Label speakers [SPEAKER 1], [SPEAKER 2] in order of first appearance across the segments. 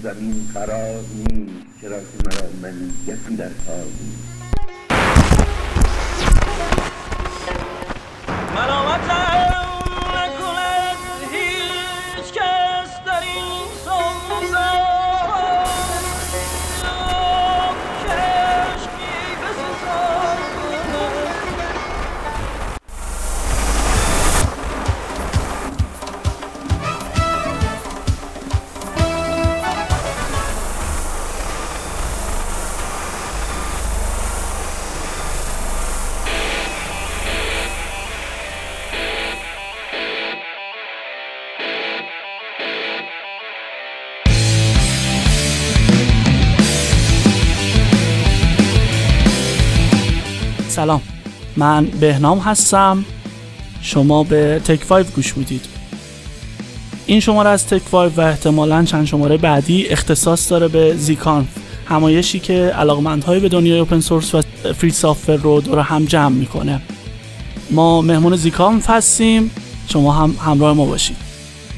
[SPEAKER 1] زمین قرار نیست، چرا که مرا منیتی در کار نیست.
[SPEAKER 2] ملامتم نکند هیچ کس در این سوزن، کشکی بسزد.
[SPEAKER 3] سلام، من بهنام هستم. شما به تک 5 گوش میدید. این شماره از تک 5 و احتمالاً چند شماره بعدی اختصاص داره به زیکانف، همایشی که علاقمندهای به دنیای اوپن سورس و فری سافت‌ور رو دور هم جمع میکنه. ما مهمون زیکانف هستیم، شما هم همراه ما باشید.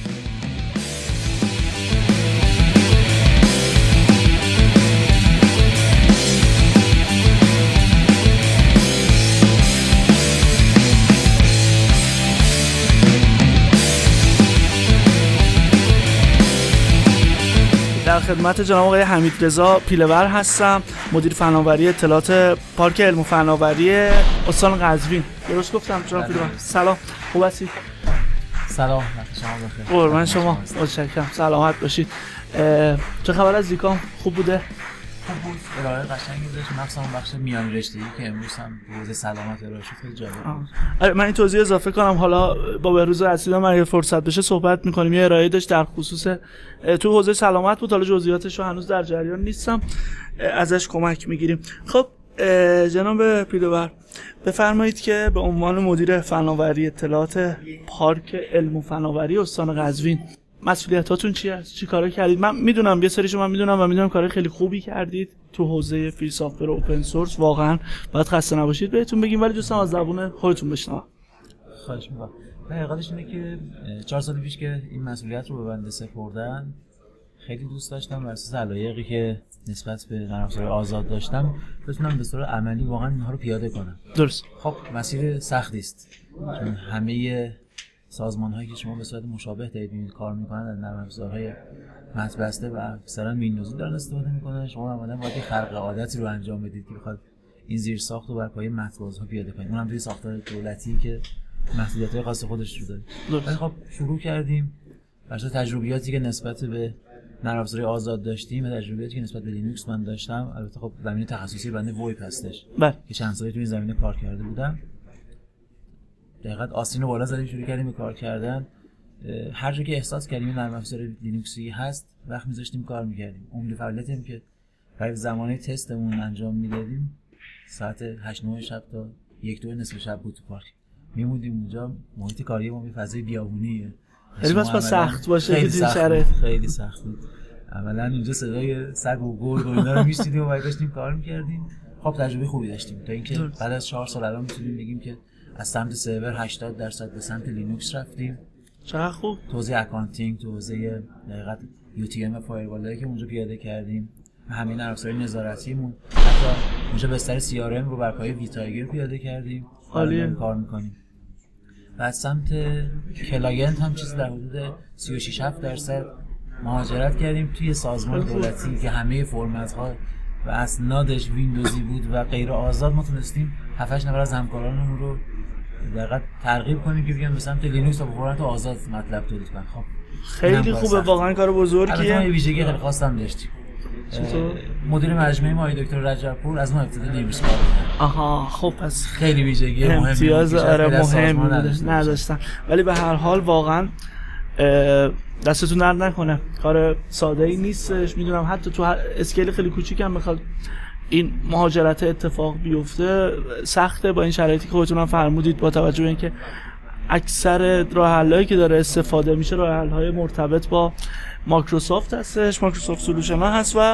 [SPEAKER 3] در خدمت جناب آقای حمیدرضا پیله‌ور هستم، مدیر فناوری اطلاعات پارک علم و فناوری استان قزوین. درست گفتم جناب پیله‌ور؟ سلام، خوب هستید؟
[SPEAKER 4] سلام، شما بخیر.
[SPEAKER 3] قربان شما، متشکرم. سلامت باشید. چه خبر از زیکام؟ خوب بوده؟
[SPEAKER 4] خوب بود. ارائه قشنگی داشت، مخصوصا بخش میان رشته‌ای که امروز هم حوزه سلامت ارائه شد. خیلی جالب بود.
[SPEAKER 3] من این توضیح اضافه کنم، حالا با بهروز رسیدم اگه فرصت بشه صحبت می‌کنیم. یه ارائه داشت در خصوص تو حوزه سلامت بود، حالا جزئیاتش رو هنوز در جریان نیستم، ازش کمک می‌گیریم. خب جناب پیله‌ور، بفرمایید که به عنوان مدیر فناوری اطلاعات پارک علم و فناوری استان قزوین مسئولیتاتون چی هست؟ چی کارا کردید؟ من میدونم یه سریشو من میدونم و میدونم کارهای خیلی خوبی کردید تو حوزه فری سافت‌ور و اوپن سورس. واقعا باید خسته نباشید بهتون بگیم، ولی دوستان از زبون خودتون بشنوم.
[SPEAKER 4] خواهش می‌کنم. حقیقتش اینه که 4 سال پیش که این مسئولیت رو به بنده سپردن، خیلی دوست داشتم بر اساس علایقی که نسبت به نرم افزار آزاد داشتم بتونم به صورت عملی واقعا اینها رو پیاده کنم.
[SPEAKER 3] درست.
[SPEAKER 4] خب مسیر سختی است، چون همه سازمان‌هایی که شما به صورت مشابه دارید می‌بینید کار می‌کنن از نرم افزارهای مت‌بسته و اکثرا ویندوزی دارن استفاده می‌کنن. شما عملاً باید خلق عادتی رو انجام بدید که بخواد این زیرساخت رو بر پایه مت‌بازها پیاده کنید، اونم توی ساختار دولتی که محدودیت‌های خاص خودش رو داره. ولی خب شروع کردیم بر اساس تجربیاتی که نسبت به نرم افزارهای آزاد داشتیم و تجربیاتی که نسبت به لینوکس من داشتم. البته خب زمینه تخصصی بنده ویب هستش که چند سالی تو این زمینه کار کرده بودم. دقیقاً آستین رو بالا زدیم، شروع کردیم به کار کردن. هر جا که احساس کردیم این نرم افزار لینوکسی هست وقت می‌ذاشتیم کار می‌کردیم. عمده فعالیتیم که برای زمانه تستمون انجام میدادیم ساعت 8-9 شب تا 1-2 نصف شب بود تو پارک میموندیم اونجا. محیط کاری ما یه فضای بیابونیه،
[SPEAKER 3] خیلی بس سخت باشه که این شرایط.
[SPEAKER 4] خیلی سخت بود. اولا اینجا صدای سگ و گرگ و اینا رو میشنیدیم و بعد داشتیم کار می‌کردیم. خب تجربه خوبی داشتیم تا اینکه بعد از 4 سال الان میتونیم بگیم که از سمت سرور 80% به سمت لینوکس رفتیم.
[SPEAKER 3] چقدر خوب.
[SPEAKER 4] توزیع اکانتینگ، توزیع دقیقاً UTM فایروالایی که اونجا پیاده کردیم، همین نرم افزار نظارتیمون، حتی اونجا بستر CRM رو بر پایه ویتایگر پیاده کردیم.
[SPEAKER 3] عالیه.
[SPEAKER 4] کار می‌کنیم. و از سمت کلاینت هم چیزی در حدود 36-7% مهاجرت کردیم توی سازمان دولتی که همه فرمت‌ها و اسنادش ویندوزی بود و غیر آزاد. ما تونستیم 7-8 نفر از همکارانمون رو دقیقاً ترغیب کنیم که بیان به سمت لینوکس و به فرمت آزاد مطلب تولید کنن. خب
[SPEAKER 3] خیلی خوبه، واقعا کار بزرگیه.
[SPEAKER 4] البته ما یه ویژگی خیلی خاص هم داشتیم. مدیر مجموعه ما دکتر رجب‌پور از ما ابتدا لینوکس کار می‌کرد.
[SPEAKER 3] آها، خب پس
[SPEAKER 4] خیلی ویژگی مهمه،
[SPEAKER 3] امتیاز مهم نداشتن. ولی به هر حال واقعا دستتون درد نکنه، کار ساده ای نیستش. میدونم حتی تو اسکیل خیلی کوچیک هم بخواد این مهاجرت اتفاق بیفته سخته، با این شرایطی که خودتون هم فرمودید، با توجه به اینکه اکثر راه حلایی که داره استفاده میشه راه حل‌های مرتبط با مایکروسافت هستش، مایکروسافت سولوشن ها هست. و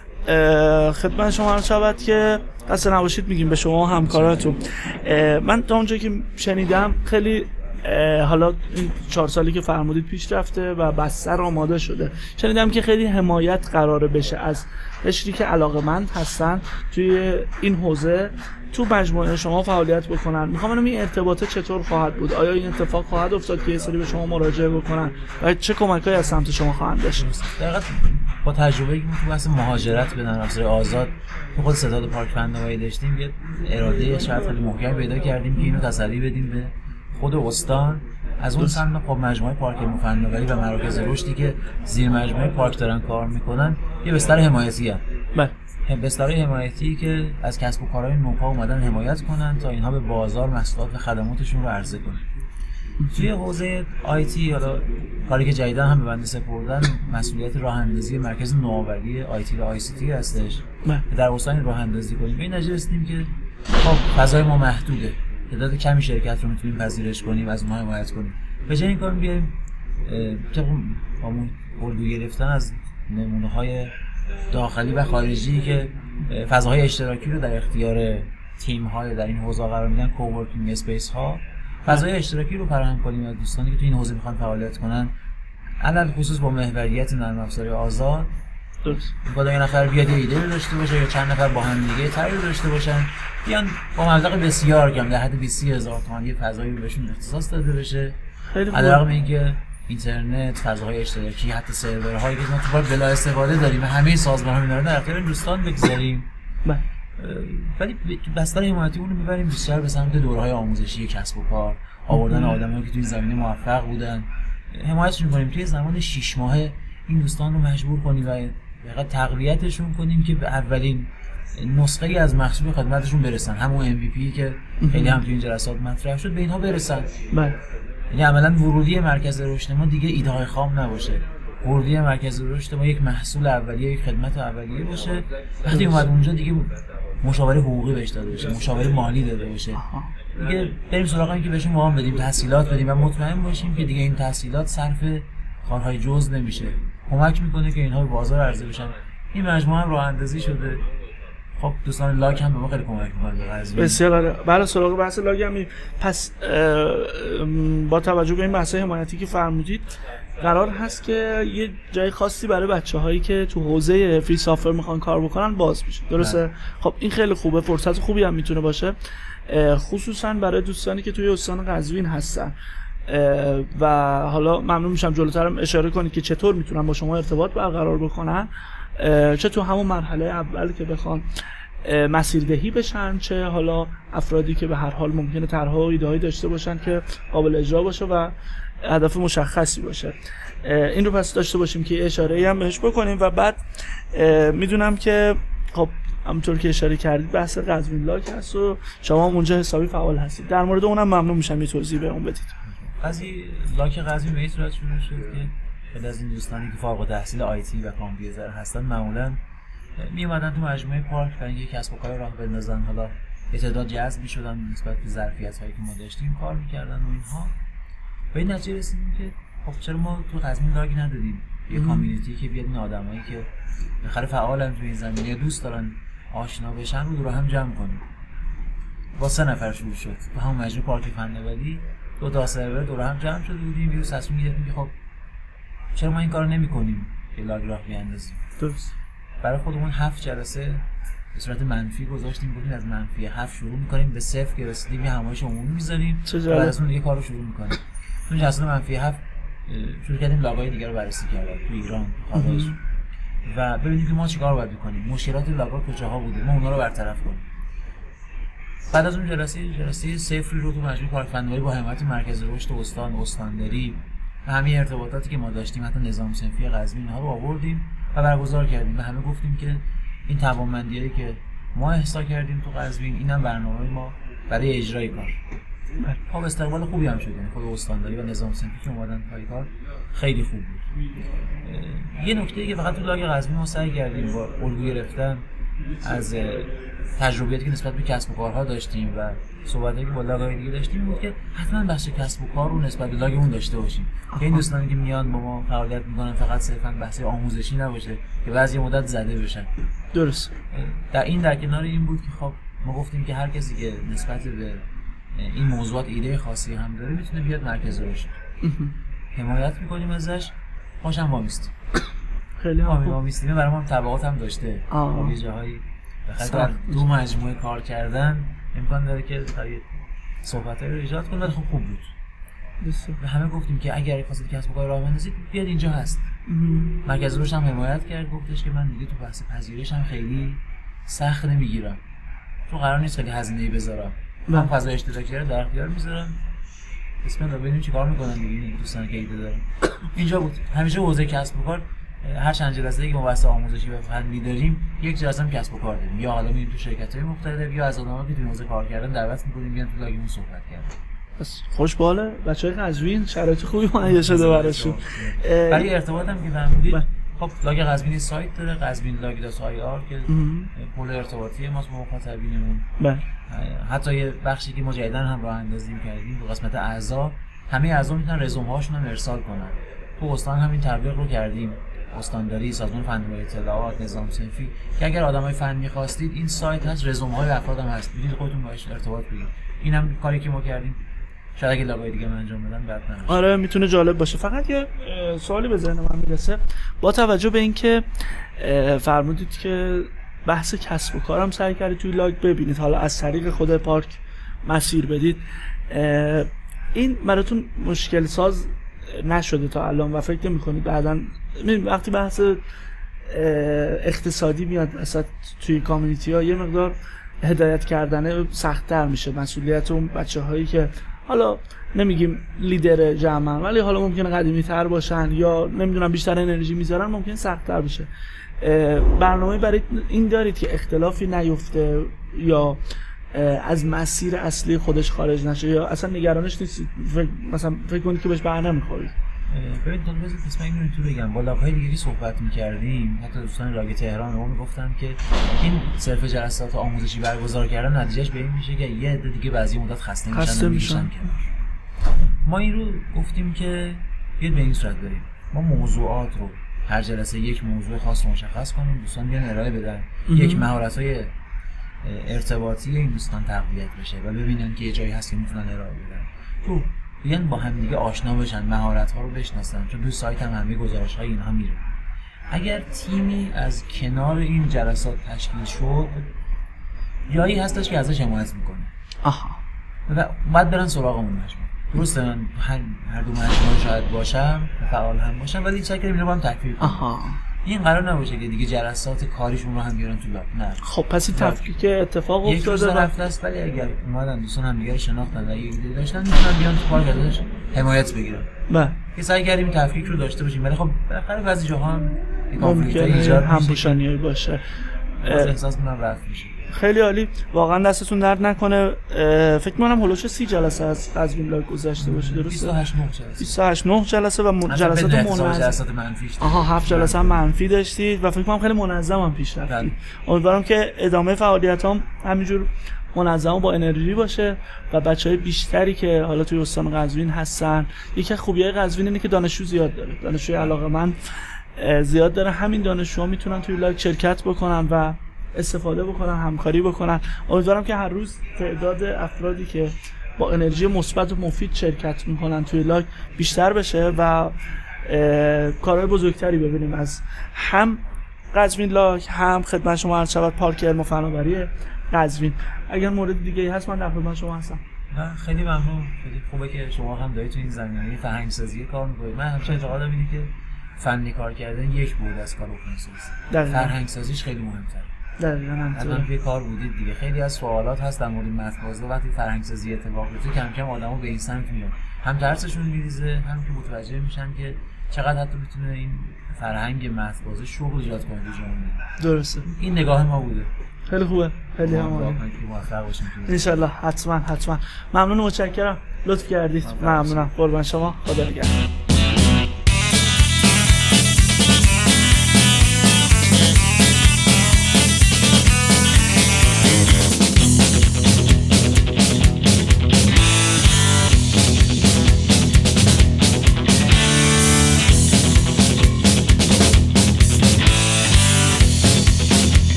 [SPEAKER 3] خدمت شما عرض شود که خسته نباشید میگیم به شما و همکاراتون. من تا اونجایی که شنیدم خیلی حالا این 4 سالی که فرمودید پیش رفته و بستر آماده شده. شنیدم که خیلی حمایت قراره بشه از قشری که علاقه‌مند هستن توی این حوزه تو مجموعه شما فعالیت بکنن. میخوام ببینم این ارتباطه چطور خواهد بود؟ آیا این اتفاق خواهد افتاد که یه سری به شما مراجعه بکنن و چه کمکایی از سمت شما خواهند داشت؟
[SPEAKER 4] دقیقاً با تجربه‌ای که تو بحث مهاجرت به نرم افزار آزاد تو خود ستاد پارک فناوری داشتیم، یه اراده شرط خیلی محکم پیدا کردیم که اینو تسری بدیم به خود استان. از اون سمت خب مجموعه پارک فناوری و مراکز رشدی که زیر مجموعه پارک دارن کار میکنن یه بستر حمایتی هست.
[SPEAKER 3] بله.
[SPEAKER 4] بستر حمایتی که از کسب و کارهای نوپا اومدن حمایت کنن تا اینها به بازار محصولات و خدماتشون رو عرضه کنن. توی حوزه آیتی حالا کاری که جدیداً هم به بنده سپردن مسئولیت راه اندازی مرکز نوآوری آیتی و آی سی تی هستش. در استان راه اندازی کنیم. به این نتیجه رسیدیم که خب فضای ما محدوده. تعداد کمی شرکت رو میتونیم پذیرش کنیم، از اونها حمایت کنیم. به جای این کار بیایم با الگو گرفتن از نمونه‌های داخلی و خارجی که فضاهای اشتراکی رو در اختیار تیم‌های در این حوزه قرار میدن، کوورکینگ اسپیس ها، فضای اشتراکی رو فراهم کنیم از دوستانی که تو این حوزه میخوان فعالیت کنن، علل خصوص با محوریت نرم افزاری آزاد. با یه نفر بیاد یه ایده رو داشته باشه یا چند نفر با هم دیگه طرحی داشته باشن، بیان با مبلغ بسیار کم در حد 20,000 تومان یه فضایی رو بهشون اختصاص داده بشه. علیرغم اینکه اینترنت، فضاهای اشتراکی، حتی سرورهایی که ما تو پارک بلا استفاده داریم و همه سازمان‌ها می‌دارن در اختیار دوستان بگذاریم. ولی بستر حمایتی اون رو می‌بریم بیشتر به سمت دوره‌های آموزشی کسب و کار، آوردن آدمایی که توی این زمینه موفق بودن، حمایتشون کنیم. توی زمان 6 ماهه این دوستان رو مجبور کنیم و فقط تقویتشون کنیم که به اولین نسخه از محصول خدمتشون برسن، همون MVP که خیلی هم توی این جلسات مطرح شد به اینها برسن. یعنی عملاً ورودی مرکز رشد ما دیگه ایده های خام نباشه. ورودی مرکز رشد ما یک محصول اولیه، یک خدمت اولیه باشه. وقتی اومد اونجا دیگه مشاوره حقوقی بهش داده بشه، مشاوره مالی داده بشه. دیگه بریم سراغ این که بهشون وام بدیم، تسهیلات بدیم و مطمئن باشیم که دیگه این تسهیلات صرف کارهای جزء نمیشه. کمک میکنه که اینها به بازار عرضه بشن. این مجموعه هم راه اندازی شده. خب دوستان لاگ هم به ما خیلی کمک می‌کنه.
[SPEAKER 3] بسیار برای سراغ بحث لاگ هم پس با توجه به این بحث حمایتی که فرمودید قرار هست که یه جای خاصی برای بچه‌هایی که تو حوزه فری سافر میخوان کار بکنن باز بشه. درسته؟ خب این خیلی خوبه، فرصت خوبی هم میتونه باشه، خصوصا برای دوستانی که توی استان قزوین هستن. و حالا ممنون میشم جلوترم اشاره کنید که چطور میتونن با شما ارتباط برقرار بکنن، چه تو همون مرحله اول که بخوان مسیردهی بشن، چه حالا افرادی که به هر حال ممکنه طرح‌ها و ایده‌هایی داشته باشن که قابل اجرا باشه و هدف مشخصی باشه. این رو پس داشته باشیم که اشاره‌ای هم بهش بکنیم. و بعد میدونم که خب همونطور که اشاره کردید بحث قزوین لاگ هست و شما اونجا حسابی فعال هستید. در مورد اونم ممنون میشم یه توضیح بهمون بدید.
[SPEAKER 4] قضیه لاگ قزوین به این صورت شروع شد که خیلی از این دوستانی که فارغ التحصیل آیتی و کامپیوتر هستن معمولاً می اومدن تو مجموعه پارک برای اینکه کسب و کار راه بندازن. حالا تعداد جذب می‌شدن نسبت به ظرفیت‌هایی که ما داشتیم کار می‌کردن و اینها. به این نتیجه رسیدیم که خب چرا ما تو قزوین لاگ ندادیم؟ یه کامیونیتی که بیاد این آدمایی که بخره فعالن تو این زمینه، دوست دارن آشنا بشن رو دور هم جمع کنیم. با 3 نفر شروع شد. تو همون مجموعه پارک فناوری 2 تا سرور دور هم جمع شده بودیم. یه تصمیم گرفتیم که خب چرا ما این کارو نمی‌کنیم که لاگ راه بیاندازیم.
[SPEAKER 3] درست.
[SPEAKER 4] برای خودمون 7 جلسه به صورت منفی گذاشتیم، گفتیم از منفی 7 شروع می‌کنیم، به 0 که رسیدیم یه همایش عمومی می‌ذاریم، بعد از اون دیگه کارو شروع می‌کنیم. تو جلسه منفی 7 شروع کردیم لاگ‌های دیگه رو بررسی کردن تو ایران، خارج و ببینیم که ما چیکار باید بکنیم، مشکلات لاگ‌ها کجاها بوده، ما اونها رو برطرف کنیم. بعد از اون جلسه 0 رو تو مجموعه پارک فناوری با حمایت مرکز رشد استان، استانداری و همین ارتباطاتی که ما داشتیم، حتی نظام صنفی قزوین ها رو آوردیم و برگزار کردیم و همه گفتیم که این توانمندیایی که ما احسا کردیم تو قزوین اینم برنامه ما برای اجرای کار. خب استقبال خوبی هم شد، یعنی خود استانداری و نظام صنفی که اومدن پای کار خیلی خوب بود. یه نکته‌ای که فقط تو لاگ قزوین ما سعی کردیم با الگو گرفتن از تجربیاتی که نسبت به کسب و کارها داشتیم و صحبتایی که با لاگ‌های دیگه داشتیم بود که حتما بخش کسب و کار رو نسبت به لاگمون داشته باشیم. که این دوستانی که میان با ما فعالیت میکنن فقط صرفاً بحث آموزشی نباشه که بعضی مدت زده بشن.
[SPEAKER 3] درست.
[SPEAKER 4] در کنار این بود که خب ما گفتیم که هر کسی که نسبت به این موضوعات ایده خاصی هم داره میتونه بیاد مرکز رشد. حمایت میکنیم ازش، خوشم وامیستیم.
[SPEAKER 3] خیلی
[SPEAKER 4] وامیستیم برای ما طبقات هم داشته. یه جاهایی بخاطر دو مجموعه کار کردن امکان داره که صحبتایی رو ایجاد کنه، خب خوب بود. و همه گفتیم که اگر خواستید کسب و کار راه بندازید بیاد اینجا هست. مرکز رشد هم حمایت کرد، گفتش که من دیگه تو بحث پذیرش هم خیلی سخت نمیگیرم، چون قرار نیست خیلی هزینه‌ای بذارم، من فضای اشتراکی رو در اختیار میذارم، بسم الله ببینیم چیکار میکنن دیگه دوستان که ایده دارن. اینجا بود همیشه حوزه کسب و کار، هر چند جلسه‌ای که ما بحث آموزشی و فنی داریم یک جلسه هم کسب و کار داریم، یا حالا میریم تو شرکت‌های مختلف یا از آدمایی که تو حوزه کار کردن دعوت می‌کنیم بیان تو لاگمون صحبت کردن.
[SPEAKER 3] بس خوشباله بچهای قزوین شرایط خوبی مهیا شده براشون.
[SPEAKER 4] برای ارتباط هم که فرمودید، خب لاگ قزوین سایت داره، قزوین لاگ.ir که پول ارتباطی ماست با مخاطبینمون. بله. حتی یه بخشی که ما جدیداً هم راه اندازی کردیم تو قسمت اعضا، همه اعضا میتونن رزومه هاشون هم ارسال کنن. تو استان همین تبلیغ رو کردیم، استانداری، سازمان فنی و اطلاعات، نظام صنفی، که اگر آدمای فنی خواستید این سایت هست، رزومه های افراد هم هست، میتونید خودتون باهاش ارتباط بگیرید. اینم کاری که ما کردیم، شاید اگه لاگای دیگه من انجام بدم بد نباشه.
[SPEAKER 3] آره میتونه جالب باشه. فقط یه سوالی به ذهن من میرسه، با توجه به اینکه فرمودید که بحث کسب و کارم سعی کردید توی لاگ ببینید، حالا از طریق خود پارک مسیر بدید، این براتون مشکل ساز نشده تا الان و فکر نمی‌کنید بعداً وقتی بحث اقتصادی میاد مثلا توی کامیونیتی‌ها یه مقدار هدایت کردن سخت‌تر میشه، مسئولیت اون بچه‌هایی که حالا نمیگیم لیدر جمعن ولی حالا ممکنه قدیمی‌تر باشن یا نمیدونم بیشتر انرژی میذارن، ممکنه سخت‌تر بشه. برنامه برای این دارید که اختلافی نیفته یا از مسیر اصلی خودش خارج نشه، یا اصلا نگرانش نیستید مثلا فکر کنید که بهش بر نمیخورید؟
[SPEAKER 4] ببین تو بذار اسم اینو تو بگم، با لاگ‌های دیگه که صحبت می‌کردیم، حتی دوستان لاگ تهران ما میگفتن که این صرف جلسات آموزشی برگزار کردن نتیجهش به این میشه که یه عده دیگه بعضی مدت خسته میشن. ما این رو گفتیم که بیاید به این صورت بریم، ما موضوعات رو هر جلسه یک موضوع خاص رو مشخص کنیم، دوستان بیان ارائه بدن، یک مهارت‌های ارتباطی این دوستان تقویت بشه و ببینن که یه جایی هست که میتونن ارائه بدن، تو بیان با هم دیگه آشنا بشن، مهارت‌ها رو بشناسن، چون تو سایت هم همه گزارش‌های اینها میره. اگر تیمی از کنار این جلسات تشکیل شد، جایی هستش که ازش حمایت میکنه. و بعد برن سراغ اون مجموعه. درسته من هر دو مجموعه شاید باشم، فعال هم باشم، ولی سعی کنیم اینو با هم تکمیل کنیم. این قرار نباشه که دیگه جلسات کاریشون رو هم بیارن تو لاگ. نه.
[SPEAKER 3] خب پس این تفکیک اتفاق افتاده
[SPEAKER 4] و رفته است، ولی اگر اومدن دوستان هم دیگه رو شناختن و یه ایده داشتن میتونن بیان تو پارک ازش حمایت بگیرن.
[SPEAKER 3] بله.
[SPEAKER 4] که سعی کردیم تفکیک رو داشته باشیم، ولی خب بالاخره بعضی جاها هم کانفلیکت ایجاد میشه،
[SPEAKER 3] همپوشانی باشه.
[SPEAKER 4] احساس می‌کنم رفت میشه.
[SPEAKER 3] خیلی عالی، واقعا دستتون درد نکنه. فکر می‌کنم هولوش 30 جلسه از قزوین لاگ گذشته باشه، درسته؟ 28 جلسه و جلسات
[SPEAKER 4] جلسات منفی.
[SPEAKER 3] 7 جلسه هم منفی داشتید و فکر کنم خیلی منظم هم پیش رفتید. امیدوارم که ادامه فعالیتام همینجور منظم و با انرژی باشه و بچهای بیشتری که حالا توی استان قزوین هستن. یکی از خوبی‌های قزوین اینه که دانشجو زیاد داره، دانشجوی علاقه‌مند زیاد داره، همین دانشجوها میتونن توی لاگ شرکت بکنن و استفاده بکنن، همکاری بکنن. امیدوارم که هر روز تعداد افرادی که با انرژی مثبت و مفید شرکت میکنن توی لاگ بیشتر بشه و کارهای بزرگتری ببینیم از هم قزوین لاگ، هم خدمت شما عرض شود پارک علم و فناوری قزوین. اگر مورد دیگه هست من در خدمت شما هستم.
[SPEAKER 4] خیلی ممنون، خیلی خوبه که شما هم دارید تو این زمینه فرهنگ سازی کار میکنید. من همیشه اعتقادم اینه که فنی کار کردن یک بود از کار اوپن سورس، فرهنگ سازیش خیلی مهم‌تره. الان توی کار بودید دیگه، خیلی از سوالات هست در مورد متن وقتی فرهنگ سازی اتفاق بیفته کم کم آدمو به این سمت میان، هم ترسشون میریزه، هم که متوجه میشن که چقدر حتی میتونه این فرهنگ متن شغل ایجاد کنه تو جامعه.
[SPEAKER 3] درسته،
[SPEAKER 4] این نگاه ما بوده.
[SPEAKER 3] خیلی خوبه، خیلی عالی.
[SPEAKER 4] موفق باشیم
[SPEAKER 3] ان شاء الله. حتما ممنون، متشکرم، لطف کردید. ممنونم، قربان شما، خدا نگهدار.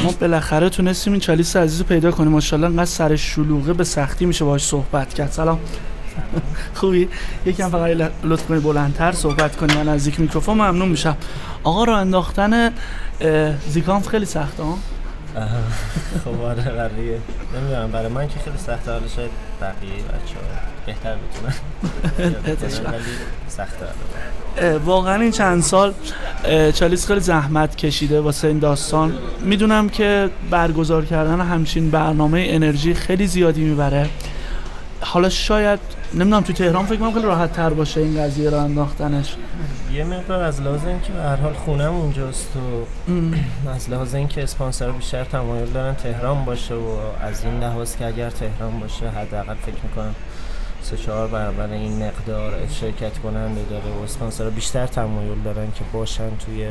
[SPEAKER 3] ما بالاخره تونستیم این چالیست عزیز رو پیدا کنیم. ماشاءالله انقدر سر شلوغه به سختی میشه باهاش صحبت کرد. سلام. خوبی؟ یکم فقط لطف کنی بلندتر صحبت کنی، من نزدیک میکروفون ممنون میشم. آقا راه انداختن زیکانف خیلی سخته ها؟
[SPEAKER 5] خب آره قضیه نمیدونم، برای من که خیلی سخته، حالا شاید بقیه بچه‌ها بهتر بتونن ولی سخته.
[SPEAKER 3] واقعا این چند سال چالیست خیلی زحمت کشیده واسه این داستان. میدونم که برگزار کردن همچین برنامه انرژی خیلی زیادی میبره. حالا شاید نمیدونم تو تهران فکر کنم خیلی راحت تر باشه این قضیه رو انداختنش.
[SPEAKER 5] یه مقدار از لحاظ اینکه به هر حال خونم اونجاست و از لحاظ اینکه اسپانسرها بیشتر تمایل دارن تهران باشه و از این لحاظ که اگر تهران باشه حداقل فکر میکنم 3-4 برابر این مقدار شرکت کننده داره و اسپانسرها بیشتر تمایل دارن که باشن توی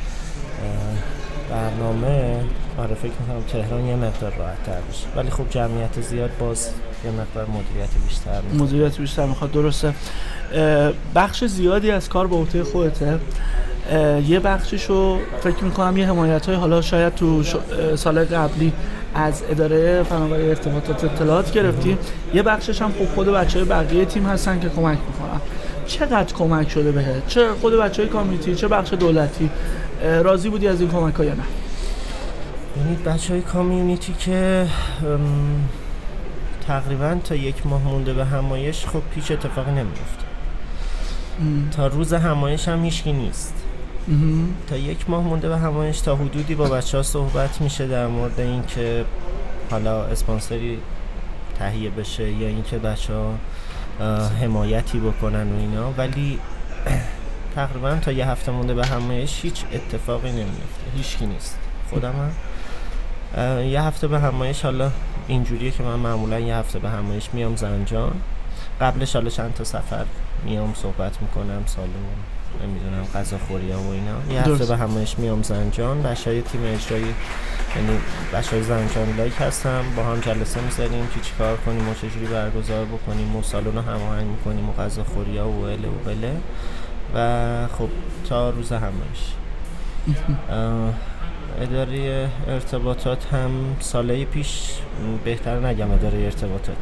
[SPEAKER 5] برنامه. آره فکر میکنم تهران یه مقدار راحت تر بشه، ولی خب جمعیت زیاد باز یه مقدار مدیریت بیشتر میخواد. درسته. بخش زیادی از کار به عهده خودته. یه بخشیشو فکر میکنم یه حمایت‌های حالا شاید تو سال قبلی از اداره فناوری ارتباطات اطلاعات گرفتی، یه بخشش هم خب خود بچهای بقیه تیم هستن که کمک میکنن. چقدر کمک شده بهت؟ چه خود بچهای کامیونیتی چه بخش دولتی؟ راضی بودی از این کمک‌ها یا نه؟ ببینید بچهای کامیونیتی که تقریبا تا 1 ماه مونده به همایش خب هیچ اتفاقی نمیفته. تا روز همایش هم هیچکی نیست. تا 1 ماه مونده به همایش تا حدودی با بچه‌ها صحبت میشه در مورد این که حالا اسپانسری تهیه بشه یا اینکه بچه‌ها حمایتی بکنن و اینا، ولی تقریبا تا 1 هفته مونده به همایش هیچ اتفاقی نمیفته، هیچکی نیست. خودم هم 1 هفته به همایش، حالا اینجوریه که من معمولا 1 هفته به همایش میام زنجان، قبلش حالا چند تا سفر میام صحبت میکنم، سالن نمیدونم غذاخوری ها و اینا. 1 هفته به همایش میام زنجان، بچهای تیم اجرایی یعنی بچهای زنجان لایک هستم، با هم جلسه میذاریم که چیکار کنیم و چجوری برگزار بکنیم و سالن رو هماهنگ میکنیم و غذاخوری ها و بله و خب تا روز همایش. اداره ارتباطات هم ساله پیش، بهتر نگم اداره ارتباطات،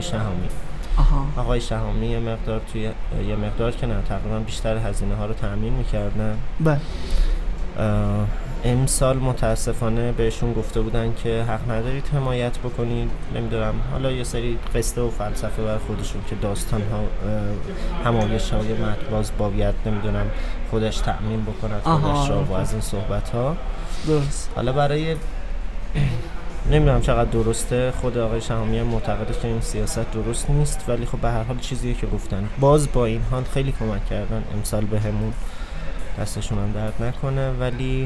[SPEAKER 5] آقای شهامی یه مقدار که نه تقریبا بیشتر هزینه ها رو تأمین میکردن.
[SPEAKER 3] بله.
[SPEAKER 5] امسال متاسفانه بهشون گفته بودن که حق ندارید حمایت بکنید، نمیدونم حالا یه سری قصه و فلسفه بر خودشون که داستان ها همایش های مطباز باید نمیدونم خودش تأمین بکنه خودش را و از این صحبت ها.
[SPEAKER 3] درست.
[SPEAKER 5] حالا برای نمیدونم چقدر درسته، خود آقای شهامی معتقده که این سیاست درست نیست، ولی خب به هر حال چیزیه که گفتن. باز با این حال خیلی کمک کردن امسال بهمون، دستشون هم درد نکنه. ولی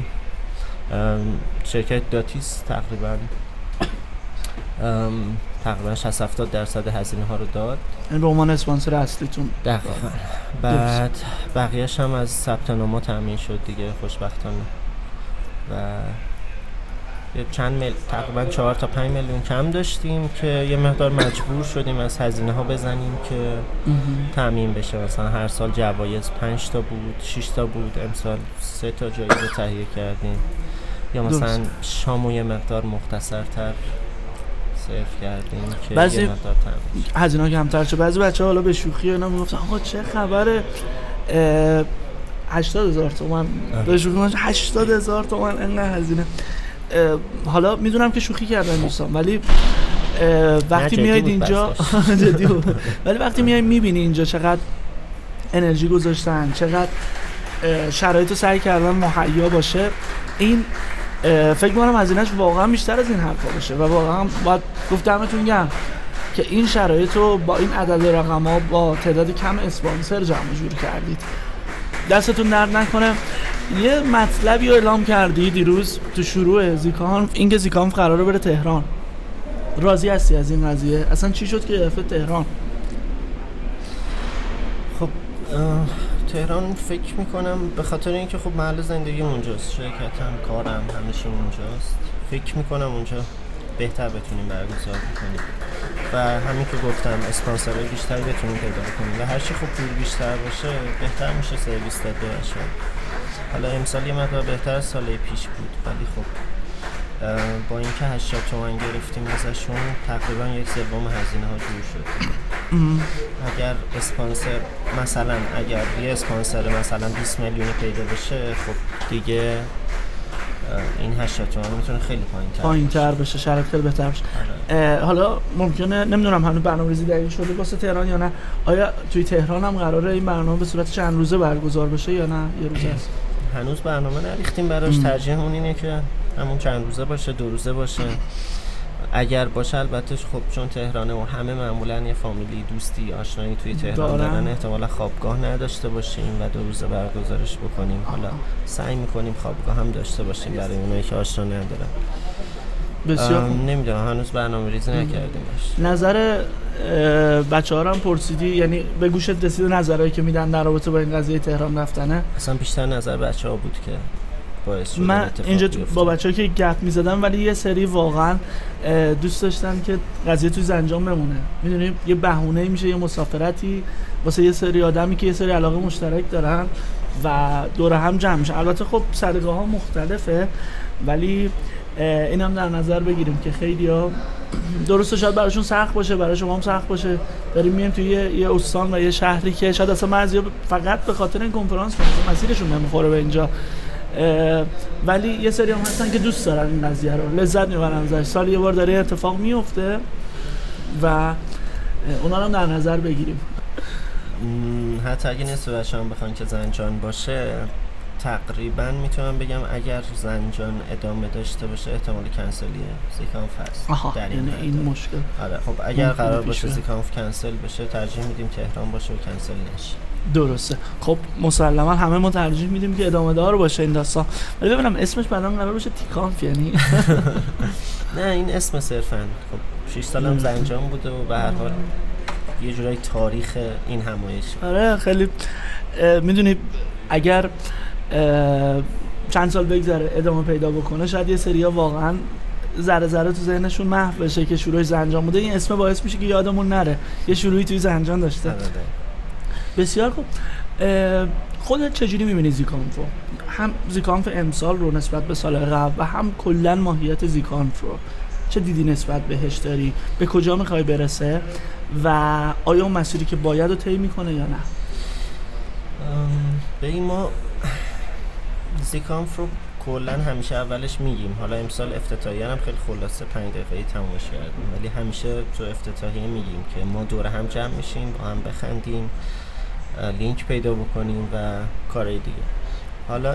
[SPEAKER 5] شرکت داتیس تقریبا 60-70% هزینه ها رو داد،
[SPEAKER 3] این به عنوان اسپانسر اصلیتون.
[SPEAKER 5] دقیقاً. بعد بقیه‌اش هم از ثبت نام‌ها تامین شد دیگه خوشبختانه و تقریبا 4 تا 5 میلیون کم داشتیم که یه مقدار مجبور شدیم از هزینه ها بزنیم که تامین بشه. مثلا هر سال جوایز 5 تا بود، 6 تا بود، امسال 3 تا جایزه تهیه کردیم. یا مثلا شامو یه مقدار مختصرتر سرو کردیم که
[SPEAKER 3] بعضی
[SPEAKER 5] یه مقدار تامین
[SPEAKER 3] هزینه کمتر شه. بعضی بچه‌ها حالا به شوخی اینا میگفتن آقا چه خبره 80,000 تومان، به شوخی میگفتن 80,000 تومان انقدر هزینه. حالا میدونم که شوخی کردن دوستان، ولی وقتی میایید اینجا جدی بود، ولی وقتی میای میبینی اینجا چقدر انرژی گذاشتن، چقدر شرایطو سعی کردن مهیا باشه، این فکر می‌کنم هزینه‌اش واقعا بیشتر از این حرفا باشه و واقعا باید گفتمتون گم که این شرایطو با این عدد رقم‌ها با تعداد کم اسپانسر جمع جور کردید. دستتون درد نکنه. یه مطلبی رو اعلام کردی دیروز تو شروع زیکانف، اینکه زیکانف قراره بره تهران. راضی هستی از این قضیه؟ اصلا چی شد که رفت تهران؟
[SPEAKER 5] خب تهران فکر میکنم به خاطر اینکه خب محل زندگی اونجاست، شرکتم، کارم، همه چی اونجاست. فکر میکنم اونجا بهتر بتونیم برگزار کنیم و همین که گفتم اسپانسرهای بیشتری بتونیم پیدا کنیم و هرچی خب پول بیشتر باشه بهتر میشه سرویس داده باشه. حالا امسال یه مقدار بهتر از سال پیش بود، ولی خب با اینکه 80 تومن گرفتیم ازشون تقریبا 1/3 هزینه ها جور شد. اگر اسپانسر مثلا یه اسپانسر مثلا 20 میلیون پیدا بشه، خب دیگه این 80 تومن میتونه خیلی پایین‌تر بشه، شرایط خیلی بهتر بشه. حالا ممکنه نمیدونم هنوز برنامه‌ریزی دقیق شده واسه تهران یا نه، آیا توی تهران هم قراره این برنامه به صورت چند روزه برگزار بشه یا نه یه روزه است؟ هنوز برنامه نریختیم براش، ترجیحمون اینه که همون چند روزه باشه، 2 روزه باشه. اگر باشه البته خب چون تهرانه و همه معمولا یه فامیلی، دوستی، آشنایی توی تهران دارن، احتمالا خوابگاه نداشته باشیم و 2 روزه برگزارش بکنیم. حالا سعی میکنیم خوابگاه هم داشته باشیم برای اونایی که آشنا ندارن.
[SPEAKER 3] بسیار
[SPEAKER 5] نمیدونم، هنوز برنامه ریزی نکردیمش.
[SPEAKER 3] نظر بچه‌ها رو هم پرسیدی؟ یعنی به گوشت رسید نظرهایی که میدن در رابطه با این قضیه تهران رفتنه؟
[SPEAKER 5] اصلا بیشتر نظر بچه‌ها بود که
[SPEAKER 3] من اینجا با بچه‌ها که گپ می‌زدم، ولی یه سری واقعا دوست داشتن که قضیه توی زنجان بمونه. می‌دونیم یه بهونه میشه، یه مسافرتی واسه یه سری آدمی که یه سری علاقه مشترک دارن و دور هم جمع میشن. البته خب سلیقه‌ها مختلفه، ولی اینم در نظر بگیریم که خیلی‌ها درسته شاید براشون سخت باشه، برای شما هم سخت باشه. داریم میایم توی یه استان و یه شهری که شاید اصلا بعضیا فقط به خاطر این کنفرانس مسیرشون نمیخوره به اینجا، ولی یه سری هم هستن که دوست دارن این قضیه رو، لذت میبرن ازش. سال یه بار داره اتفاق میفته و اونا رو هم در نظر بگیریم.
[SPEAKER 5] حتی اگه نصف بچه‌ها بخوان که زنجان باشه، تقریبا میتونم بگم اگر زنجان ادامه داشته باشه احتمال کنسلیه زیکانف هست. در
[SPEAKER 3] این مشکل.
[SPEAKER 5] آره خب اگر قرار باشه زیکانف کنسل بشه، ترجیح میدیم تهران باشه و کنسل نشه.
[SPEAKER 3] درسته. خب مسلما همه ما ترجیح میدیم که ادامه دار باشه این داستان، ولی ببینم اسمش بعداً قرار باشه تیکانف یعنی
[SPEAKER 5] نه این اسم صرفاً خب 6 سالم زنجان بوده و به هر حال یه جورای تاریخ این همایش.
[SPEAKER 3] آره خیلی میدونی اگر چند سال بگذره ادامه پیدا بکنه، شاید یه سریا واقعا ذره ذره تو ذهنشون محو بشه که شروع زنجان بوده. این اسم باعث میشه که یادمون نره یه شروعی توی زنجان داشته. بسیار خوب. خودت چجوری میبینی زیکانف رو؟ هم زیکانف امسال رو نسبت به سال قبل و هم کلا ماهیت زیکانف رو چه دیدی نسبت بهش داری؟ به کجا میخوای برسه و آیا اون مسیری که باید رو طی میکنه یا نه؟
[SPEAKER 5] به این ما زیکانف رو کلا همیشه اولش میگیم، حالا امسال افتتاحیه هم خیلی خلاصه 5 دقیقه‌ای تمومش کردیم، ولی همیشه تو افتتاحیه میگیم که ما دور هم جمع میشیم، با هم بخندیم، لینک پیدا بکنیم و کارهای دیگه. حالا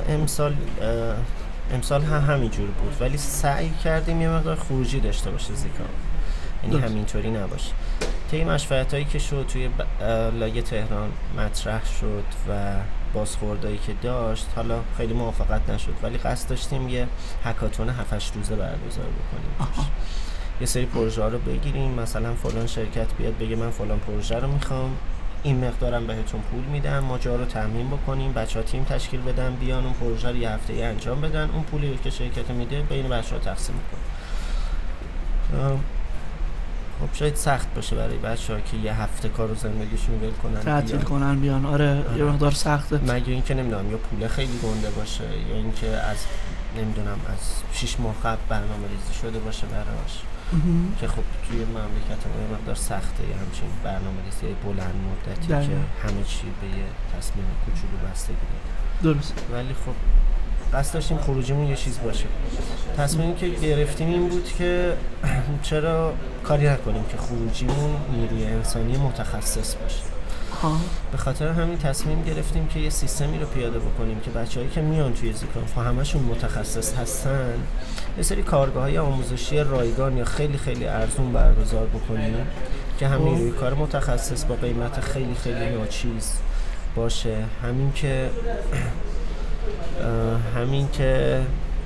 [SPEAKER 5] امسال هم همینجور بود، ولی سعی کردیم یه مقدار خروجی داشته باشه زیکانف، یعنی همینطوری نباشه. طی مشورتایی که شد توی لایه تهران مطرح شد و بازخوردایی که داشت، حالا خیلی موافقت نشد، ولی قصد داشتیم یه هکاتون 7-8 روزه برگزار بکنیم. یه سری پروژه رو بگیریم، مثلا فلان شرکت بیاد بگه من فلان پروژه رو میخوام، این مقدارم بهتون پول میدم، ما جا رو تامین بکنیم، بچه‌ها تیم تشکیل بدن بیان اون پروژه رو یه هفته انجام بدن، اون پولی که شرکت میده بین بچه‌ها تقسیم کنیم. خب شاید سخت باشه برای بچه‌ها که یه هفته کار رو زندگیشون ول کنن
[SPEAKER 3] تعطیل کنن بیان. آره یه مقدار سخته،
[SPEAKER 5] مگه اینکه نمیدونم یا پول خیلی گنده باشه یا اینکه از نمیدونم از 6 ماه قبل برنامه‌ریزی شده باشه براش که خب توی مملکت ما یه مقدار سخته یه همچین برنامه‌ریزی بلند مدتی که همه چی به یه تصمیم کوچولو بستگی داره.
[SPEAKER 3] درست.
[SPEAKER 5] ولی خب قصد داشتیم خروجیمون یه چیز باشه. تصمیمی که گرفتیم این بود که چرا کاری نکنیم که خروجیمون نیروی انسانی متخصص باشه. به خاطر همین تصمیم گرفتیم که یه سیستمی رو پیاده بکنیم که بچه‌هایی که میان توی زیکانف همشون متخصص هستن، یه سری کارگاه‌های آموزشی رایگان یا خیلی خیلی ارزون برگزار بکنیم که هم نیروی کار متخصص با قیمت خیلی خیلی ناچیز باشه، همین که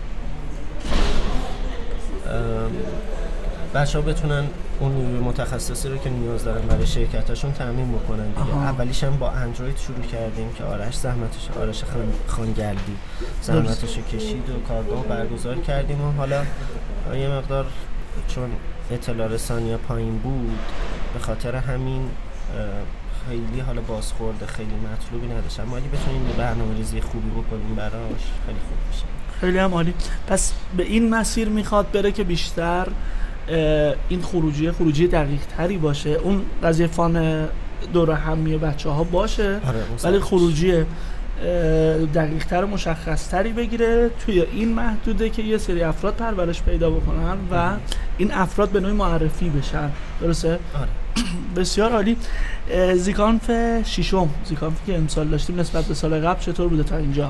[SPEAKER 5] بچه‌ها بتونن اون نیروی متخصصی رو که نیاز دارن برای شرکتاشون تامین بکنن دیگه. اولیش هم با اندروید شروع کردیم که آرش خانگلدی زحمتش کشید و کارگاه برگزار کردیم و حالا یه مقدار چون اطلاع رسانی پایین بود به خاطر همین خیلی حالا بازخورد خیلی مطلوبی نداشت، اما اگه بتونیم برنامه‌ریزی خوبی بکنیم براش خیلی خوب میشه.
[SPEAKER 3] خیلی هم عالی. پس به این مسیر میخواد بره که بیشتر این خروجی دقیق تری باشه، اون قضیه فان دور همی بچه ها باشه ولی خروجی دقیق تر مشخص تری بگیره توی این محدوده که یه سری افراد پرورش پیدا بکنن و این افراد به نوعی معرفی بشن. درسته؟ بسیار عالی. زیکانف ششم، زیکانفی که امسال داشتیم نسبت به سال قبل چطور بوده تا اینجا؟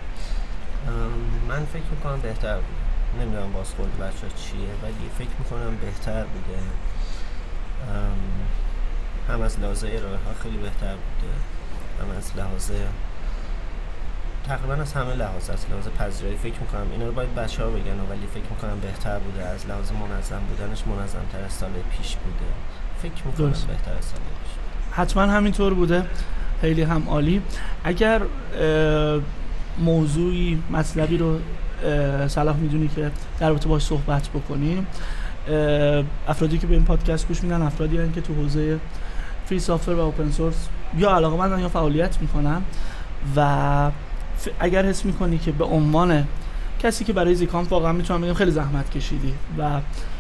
[SPEAKER 5] من فکر میکنم بهتر بوده. نمیدونم بازخورد بچه چیه ولی فکر میکنم بهتر بوده. هم از لحاظ ارائه ها خیلی بهتر بوده، هم از لحاظ تقریبا از همه لحاظ، از لحاظ پذیرایی فکر میکنم اینا رو باید بچه ها بگن ولی فکر میکنم بهتر بوده. از لحاظ منظم بودنش منظم تر از سال پیش بوده. فکر میکنم بهتر از سال پیش.
[SPEAKER 3] حتما همینطور بوده. خیلی هم عالی. اگر موضوعی مطلبی رو صلاح میدونی که در رابطه باهاش صحبت بکنیم، افرادی که به این پادکست گوش میدن افرادی هستن که تو حوزه فری سافت‌ور و اوپن سورس یا علاقه‌مندن یا فعالیت میکنن و اگر حس میکنی که به عنوان کسی که برای زیکانف واقعا میتونم بگم خیلی زحمت کشیدی و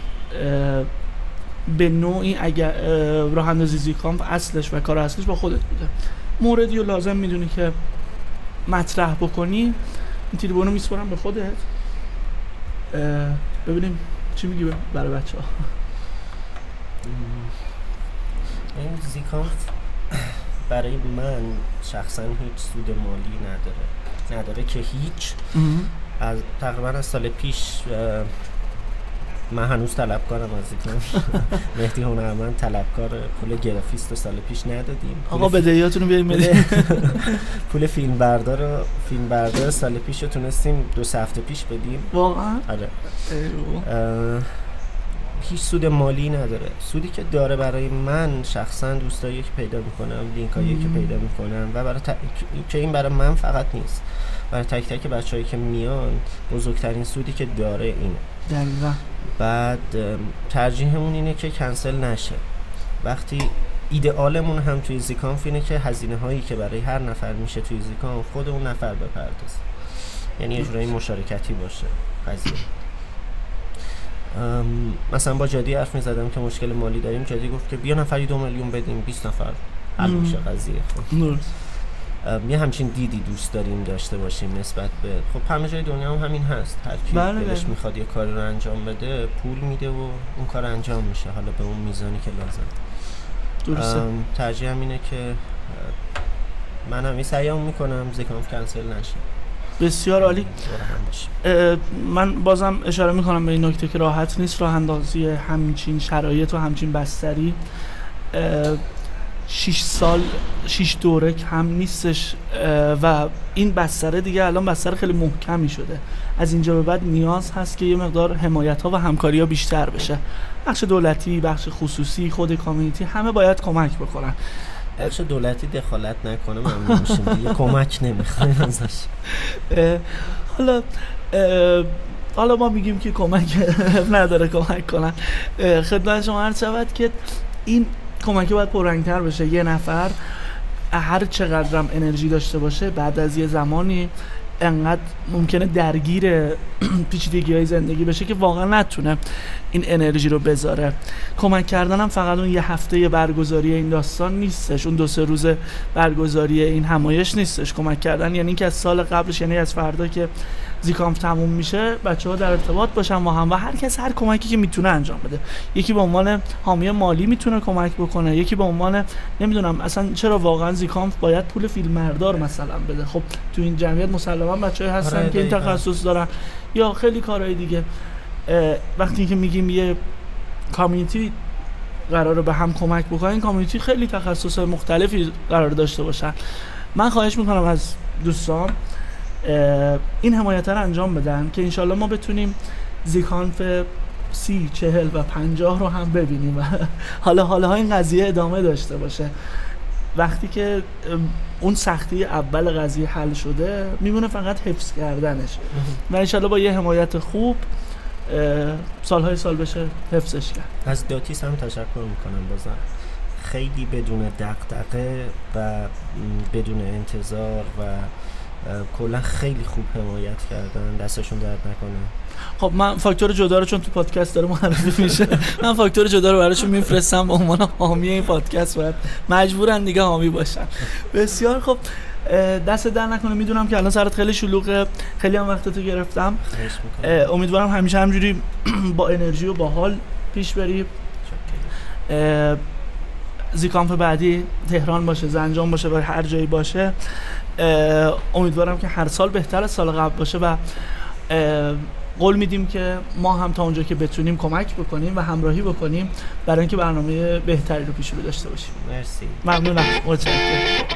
[SPEAKER 3] به نوعی اگر راه اندازی زیکانف اصلش و کار اصلش با خودت بوده، موردی رو لازم میدونی که مطرح بکنی، این تریبونو میسپارم به خودت. ببینیم چی میگی برای بچه ها.
[SPEAKER 5] این زیکانف برای من شخصا هیچ سود مالی نداره که هیچ. از تقریبا از سال پیش من هنوز طلبکارم از زیکانف. مهدی هنرمند طلبکار پول گرافیست سال پیش ندادیم.
[SPEAKER 3] آقا بدهیاتون رو بیاریم بدیم.
[SPEAKER 5] پول فیلمبردار سال پیش رو تونستیم 2 هفته پیش بدیم.
[SPEAKER 3] واقعا؟
[SPEAKER 5] آره. هیچ سود مالی نداره. سودی که داره برای من شخصا دوستایی که پیدا میکنم، لینکایی که پیدا میکنم و برای که این برای من فقط نیست، برای تک تک بچه‌ای که میان بزرگترین سودی که داره اینه.
[SPEAKER 3] دقیقاً.
[SPEAKER 5] بعد ترجیحمون اینه که کنسل نشه. وقتی ایدئالمون هم توی زیکانف اینه که هزینه هایی که برای هر نفر میشه توی زیکانف خود اون نفر بپردازه، یعنی یه جورایی مشارکتی باشه قضیه. مثلا با جادی حرف می‌زدم که مشکل مالی داریم، جادی گفت که بیا نفری 2 میلیون بدیم 20 نفر حل میشه قضیه. یه همچین دیدی دوست داریم داشته باشیم نسبت به خب همه جای دنیا هم همین هست، هر کی دلش میخواد یه کاری رو انجام بده پول میده و اون کار انجام میشه، حالا به اون میزانی که لازم. درسته. ترجیحم اینه که من هم سعیام میکنم زیکانف کنسل نشه.
[SPEAKER 3] بسیار عالی. من بازم اشاره میکنم به این نکته که راحت نیست راه اندازی همچین شرایط و همچین بستری. 6 دوره هم نیستش و این بستره دیگه الان بستره خیلی محکمی شده. از اینجا به بعد نیاز هست که یه مقدار حمایت ها و همکاری ها بیشتر بشه. بخش دولتی، بخش خصوصی، خود کامیونیتی همه باید کمک بکنن.
[SPEAKER 5] بخش دولتی دخالت نکنه ممنون میشیم دیگه. کمک نمیخوایم ازش.
[SPEAKER 3] حالا ما میگیم که کمک نداره کمک کنن. خدمت شما عرض شود که این کمکی باید پررنگ‌تر بشه. یه نفر هر چقدرم انرژی داشته باشه بعد از یه زمانی انقدر ممکنه درگیر پیچیدگی‌های زندگی بشه که واقعا نتونه این انرژی رو بذاره. کمک کردن هم فقط اون یه هفته برگزاری این داستان نیستش، اون 2-3 روز برگزاری این همایش نیستش. کمک کردن یعنی که از سال قبلش، یعنی از فردا که زیکانف تموم میشه بچه‌ها در ارتباط باشن با هم و هر کس هر کمکی که میتونه انجام بده. یکی به عنوان حامی مالی میتونه کمک بکنه، یکی به عنوان نمیدونم اصلا چرا واقعا زیکانف باید پول فیلمبردار مثلا بده. خب تو این جمعیت مسلما بچه‌ها هستن که این تخصص دارن یا خیلی کارهای دیگه. وقتی که میگیم یه کامیونیتی قراره به هم کمک بکنه، این کامیونیتی خیلی تخصص‌های مختلفی قرار داشته باشن. من خواهش میکنم از دوستان این حمایت رو انجام بدن که انشالله ما بتونیم زیکانف 30, 40 و 50 رو هم ببینیم و حالا این قضیه ادامه داشته باشه. وقتی که اون سختی اول قضیه حل شده میمونه فقط حفظ کردنش و انشالله با یه حمایت خوب سالهای سال بشه حفظش کرد.
[SPEAKER 5] از داتیس هم تشکر میکنم بازم، خیلی بدون دغدغه و بدون انتظار و کلا خیلی خوب حمایت کردن، دستشون درد نکنه.
[SPEAKER 3] خب من فاکتور جدا رو چون تو پادکست داره معرفی میشه من فاکتور جدا رو براشون میفرستم به عنوان حامی این پادکست، باید مجبورن دیگه حامی باشن. بسیار خب، دست در نکنه. میدونم که الان سرت خیلی شلوغه، خیلی هم وقتتو گرفتم. امیدوارم همیشه همجوری با انرژی و با حال پیش بری. زیکانف بعدی تهران باشه، زنجان باشه و هر جایی باشه، امیدوارم که هر سال بهتر از سال قبل باشه و قول میدیم که ما هم تا اونجا که بتونیم کمک بکنیم و همراهی بکنیم برای اینکه برنامه بهتری رو پیش رو داشته باشیم.
[SPEAKER 5] مرسی.
[SPEAKER 3] ممنونم. متشکرم.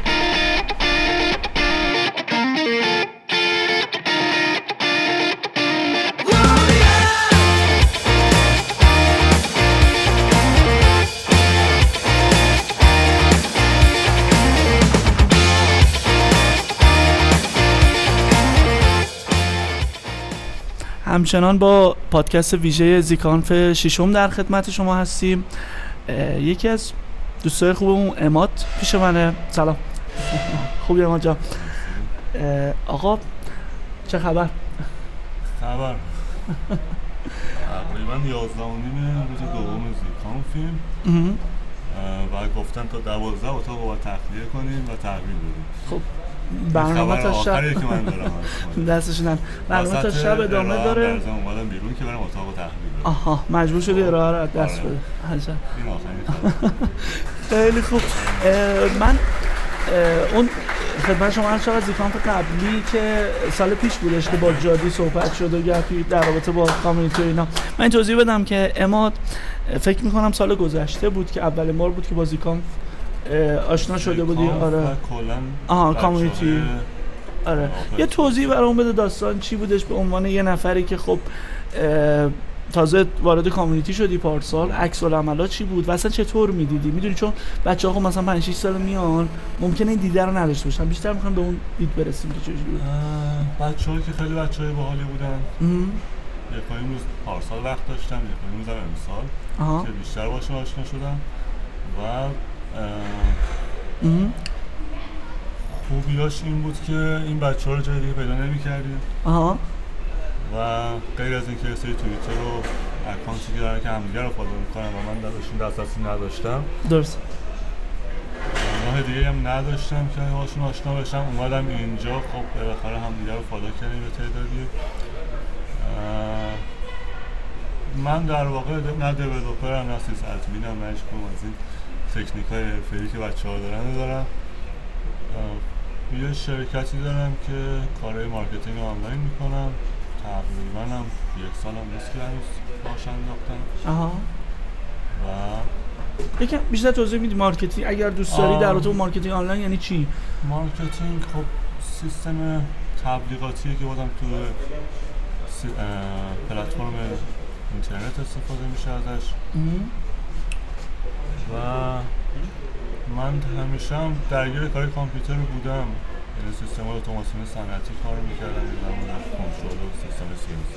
[SPEAKER 3] همچنان با پادکست ویژه زیکانف ششم در خدمت شما هستیم. یکی از دوستای خوبمون اماد پیش منه. سلام. خوبی اماد جان؟ آقا چه خبر؟
[SPEAKER 6] خبر تقریبا 11:30 روز دوم زیکانفیم و گفتن تا 12 اتاق رو باید تخلیه کنیم و تحویل بدیم.
[SPEAKER 3] خب برنامه تا شب
[SPEAKER 6] آخری که من دارم
[SPEAKER 3] دستشون برنامه تا شب ادامه داره.
[SPEAKER 6] اومدم بیرون که برم اتاق رو تحویل بدم.
[SPEAKER 3] آها، مجبور شدی ارائه رو دست بده. عجب.
[SPEAKER 6] این آخری.
[SPEAKER 3] خیلی خوب. من اون خدمت شما عرض شد زیکانف قبلی که سال پیش بودش که با جادی صحبت شد و گپی در رابطه با کامیونیتی و اینا، من این توضیح بدم که اماد فکر میکنم سال گذشته بود که اولین بار بود که با زیکانف آشنا شده بودی. آره کلا کامیونیتی. آره یه توضیح برام بده داستان چی بودش به عنوان یه نفری که خب تازه وارد کامیونیتی شدی پارسال، عکس العملات چی بود و اصلا چطور میدیدی؟ میدونی چون بچه‌ها خب مثلا 5-6 سال میان ممکنه این دیده رو نداشته باشن، بیشتر میخوام به اون دید برسیم که چجوری بود.
[SPEAKER 6] بچه‌ها که خیلی بچه‌های باحالی بودن. یکایی روز پارسال وقت داشتم، یکایی روز امسال که بیشتر باشون آشنا شدم و خوبیاش این بود که این بچه‌ها رو جای دیگه پیدا نمی‌کردیم. و غیر از اینکه سری توییتر و اکانتی که دارن که همدیگه رو فالو میکنن و من درشون دسترسی نداشتم.
[SPEAKER 3] درست.
[SPEAKER 6] راه دیگه هم نداشتم که هاشون آشنا بشم. اومدم اینجا، خب بالاخره همدیگه رو فالو کردیم به تعدادی. من در واقع نه دیولپرم نه سیس ادمینم نه هیچ کدوم از این تکنیک‌های حرفه‌ای که بچه‌ها دارن. یه شرکتی دارم که کارهای مارکتینگ آنلاین میکنم. تقریبا هم 1 سالم نیست که هنوز باش انداختم. و
[SPEAKER 3] یکم بیشتر توضیح میدی مارکتینگ اگر دوست داری در رابطه با مارکتینگ آنلاین یعنی چی؟
[SPEAKER 6] مارکتینگ خب سیستم تبلیغاتیه که بازم تو پلتفرم اینترنت استفاده میشه ازش. و من همیشه هم درگیر کار کامپیوتر بودم، یعنی سیستم اتوماسیون صنعتی کار میکردم، زمان کنترل و سیستم CNC.